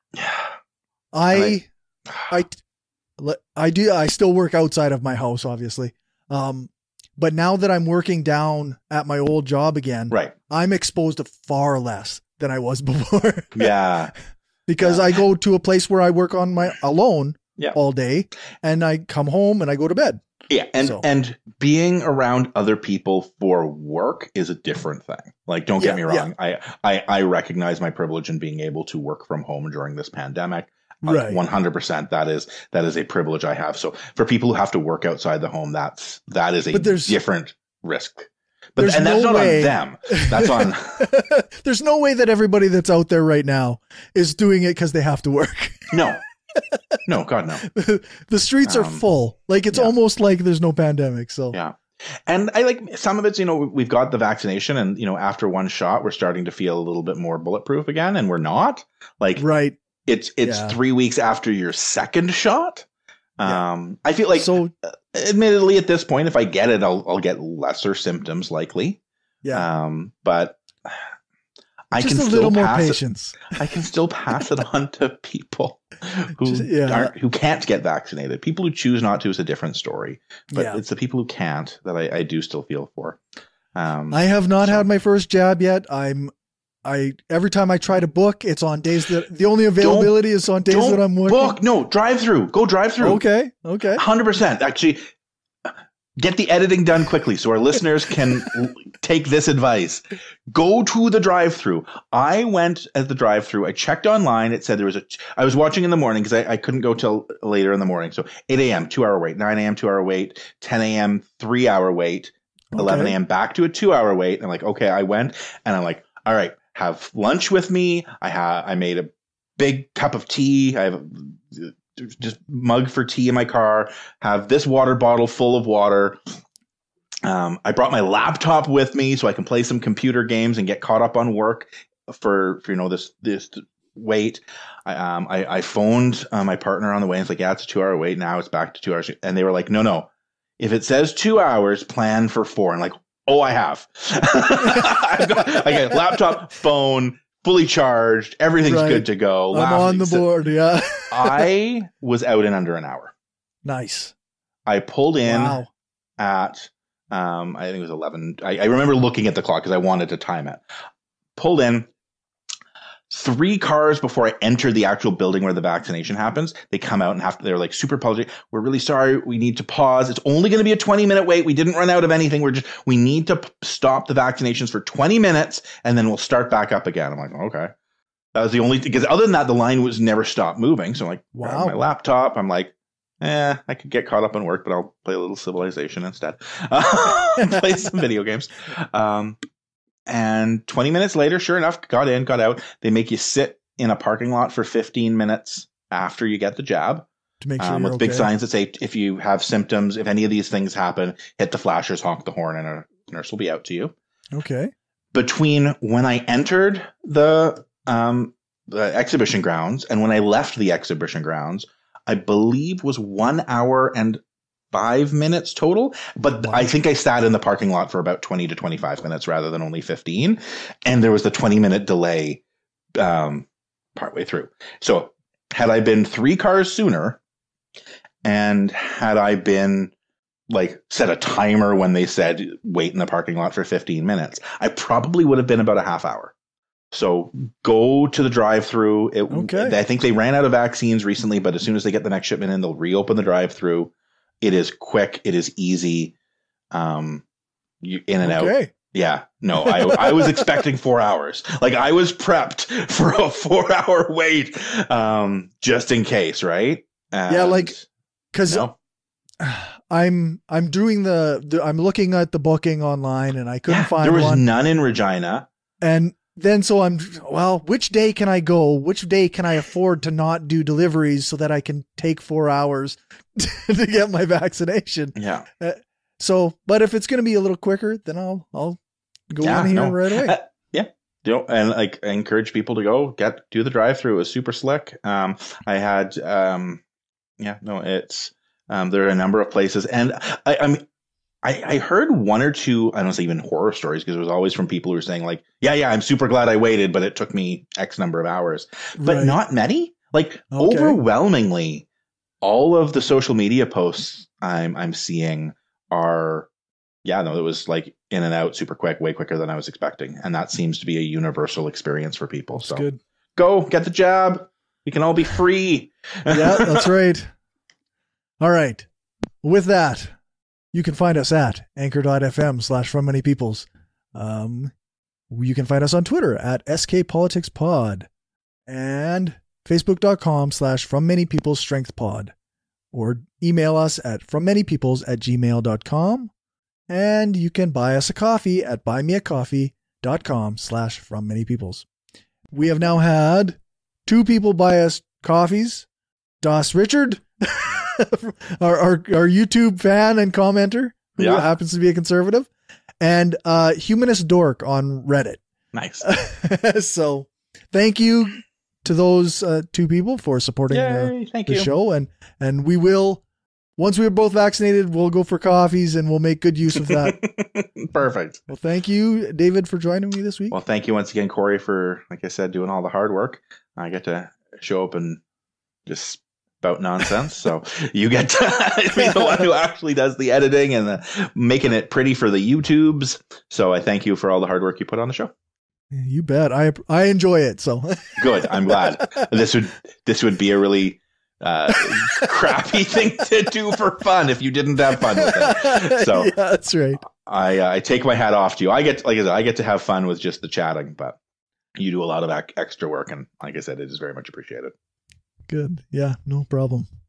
I, I, I, I do. I still work outside of my house, obviously. Um, but now that I'm working down at my old job again, right, I'm exposed to far less than I was before. Yeah, because yeah. I go to a place where I work on my alone yeah. all day, and I come home and I go to bed. Yeah, and so. and being around other people for work is a different thing. Like, don't get yeah, me wrong. Yeah. I, I I recognize my privilege in being able to work from home during this pandemic. Right. one hundred percent that is that is a privilege I have. So for people who have to work outside the home, that's that is a different risk. But and that's no not way. on them. That's on There's no way that everybody that's out there right now is doing it because they have to work. No. No, God, no. The streets um, are full. Like, it's yeah. almost like there's no pandemic. So yeah. And I like some of it's, you know, we've got the vaccination and, you know, after one shot, we're starting to feel a little bit more bulletproof again. And we're not like, right. It's, it's yeah. three weeks after your second shot. Yeah. Um, I feel like, so, admittedly, at this point, if I get it, I'll, I'll get lesser symptoms likely. Yeah. Um, but I Just can a still little more pass patience. It, I can still pass it on to people who Just, yeah. aren't, who can't get vaccinated. People who choose not to is a different story, but yeah. it's the people who can't that I, I do still feel for. Um, I have not so. had my first jab yet. I'm, I every time I try to book, it's on days that the only availability don't, is on days that I'm working. Book no drive through. Go drive through. Okay, okay, one hundred percent. Actually, get the editing done quickly so our listeners can take this advice. Go to the drive-through. I went at the drive-through. I checked online. It said there was a, I was watching in the morning because I, I couldn't go till later in the morning. So eight a.m., two-hour wait, nine a.m., two-hour wait, ten a.m., three-hour wait, okay. eleven a.m., back to a two-hour wait. And I'm like, okay, I went and I'm like, all right, have lunch with me. I have, I made a big cup of tea. I have a, just mug for tea in my car, have this water bottle full of water. Um, I brought my laptop with me so I can play some computer games and get caught up on work for, for you know, this, this wait. I, um, I, I phoned uh, my partner on the way and it's like, yeah, it's a two hour wait. Now it's back to two hours. And they were like, no, no, if it says two hours, plan for four. And like, oh, I have. I've got, I got laptop, phone, fully charged. Everything's right. good to go. I'm laughing. On the board. Yeah. I was out in under an hour. Nice. I pulled in wow. at, um, I think it was eleven. I, I remember looking at the clock because I wanted to time it. Pulled in. Three cars before I entered the actual building where the vaccination happens, they come out and have to, they're like super apologetic. We're really sorry. We need to pause. It's only going to be a twenty minute wait. We didn't run out of anything. We're just, we need to p- stop the vaccinations for twenty minutes and then we'll start back up again. I'm like, okay. That was the only, because other than that, the line was never stopped moving. So I'm like, wow, my laptop. I'm like, eh, I could get caught up in work, but I'll play a little Civilization instead. Uh, play some video games. Um, And twenty minutes later, sure enough, got in, got out. They make you sit in a parking lot for fifteen minutes after you get the jab. To make sure um, you're with okay. big signs that say, if you have symptoms, if any of these things happen, hit the flashers, honk the horn, and a nurse will be out to you. Okay. Between when I entered the, um, the exhibition grounds and when I left the exhibition grounds, I believe was one hour and five minutes total, but wow. I think I sat in the parking lot for about twenty to twenty-five minutes rather than only fifteen. And there was the twenty minute delay um, partway through. So had I been three cars sooner and had I been like set a timer when they said wait in the parking lot for fifteen minutes, I probably would have been about a half hour. So go to the drive-through. It, okay. I think they ran out of vaccines recently, but as soon as they get the next shipment in, they'll reopen the drive-through. It is quick. It is easy. Um, you in and okay. out. Yeah. No, I I was expecting four hours. Like I was prepped for a four hour wait, um, just in case, right? And yeah, like because no. I'm I'm doing the, the I'm looking at the booking online and I couldn't yeah, find there was one. none in Regina. And then so I'm well, which day can I go? Which day can I afford to not do deliveries so that I can take four hours to get my vaccination? Yeah. Uh, so, but if it's going to be a little quicker, then I'll I'll go yeah, in here no. right away. Uh, yeah. Don't, and like I encourage people to go get do the drive through. It was super slick. Um, I had um, yeah, no, it's um, there are a number of places, and I, I mean. I, I heard one or two, I don't say even horror stories, because it was always from people who were saying like, yeah, yeah, I'm super glad I waited, but it took me X number of hours. But right. not many. Like okay. overwhelmingly, all of the social media posts I'm I'm seeing are, yeah, no, it was like in and out super quick, way quicker than I was expecting. And that seems to be a universal experience for people. That's so good. Go get the jab. We can all be free. Yeah, that's right. All right. With that, you can find us at anchor.fm slash from many peoples. Um, you can find us on Twitter at S K Politics Pod and facebook.com slash from many peoples strength pod, or email us at from many peoples at gmail.com. And you can buy us a coffee at buymeacoffee.com slash from many peoples. We have now had two people buy us coffees. Das Richard, our, our our YouTube fan and commenter, who yeah. happens to be a conservative, and uh, Humanist Dork on Reddit. Nice. So thank you to those uh, two people for supporting Yay, the, thank the you. show. And, and we will, once we're both vaccinated, we'll go for coffees and we'll make good use of that. Perfect. Well, thank you, David, for joining me this week. Well, thank you once again, Corey, for, like I said, doing all the hard work. I get to show up and just spout nonsense. So you get to be the one who actually does the editing and the, making it pretty for the YouTubes. So I thank you for all the hard work you put on the show. You bet. I I enjoy it. So good. I'm glad. This would this would be a really uh, crappy thing to do for fun if you didn't have fun with it. So yeah, that's right. I uh, I take my hat off to you. I get like I said, I get to have fun with just the chatting, but you do a lot of extra work, and like I said, it is very much appreciated. Good. Yeah, no problem.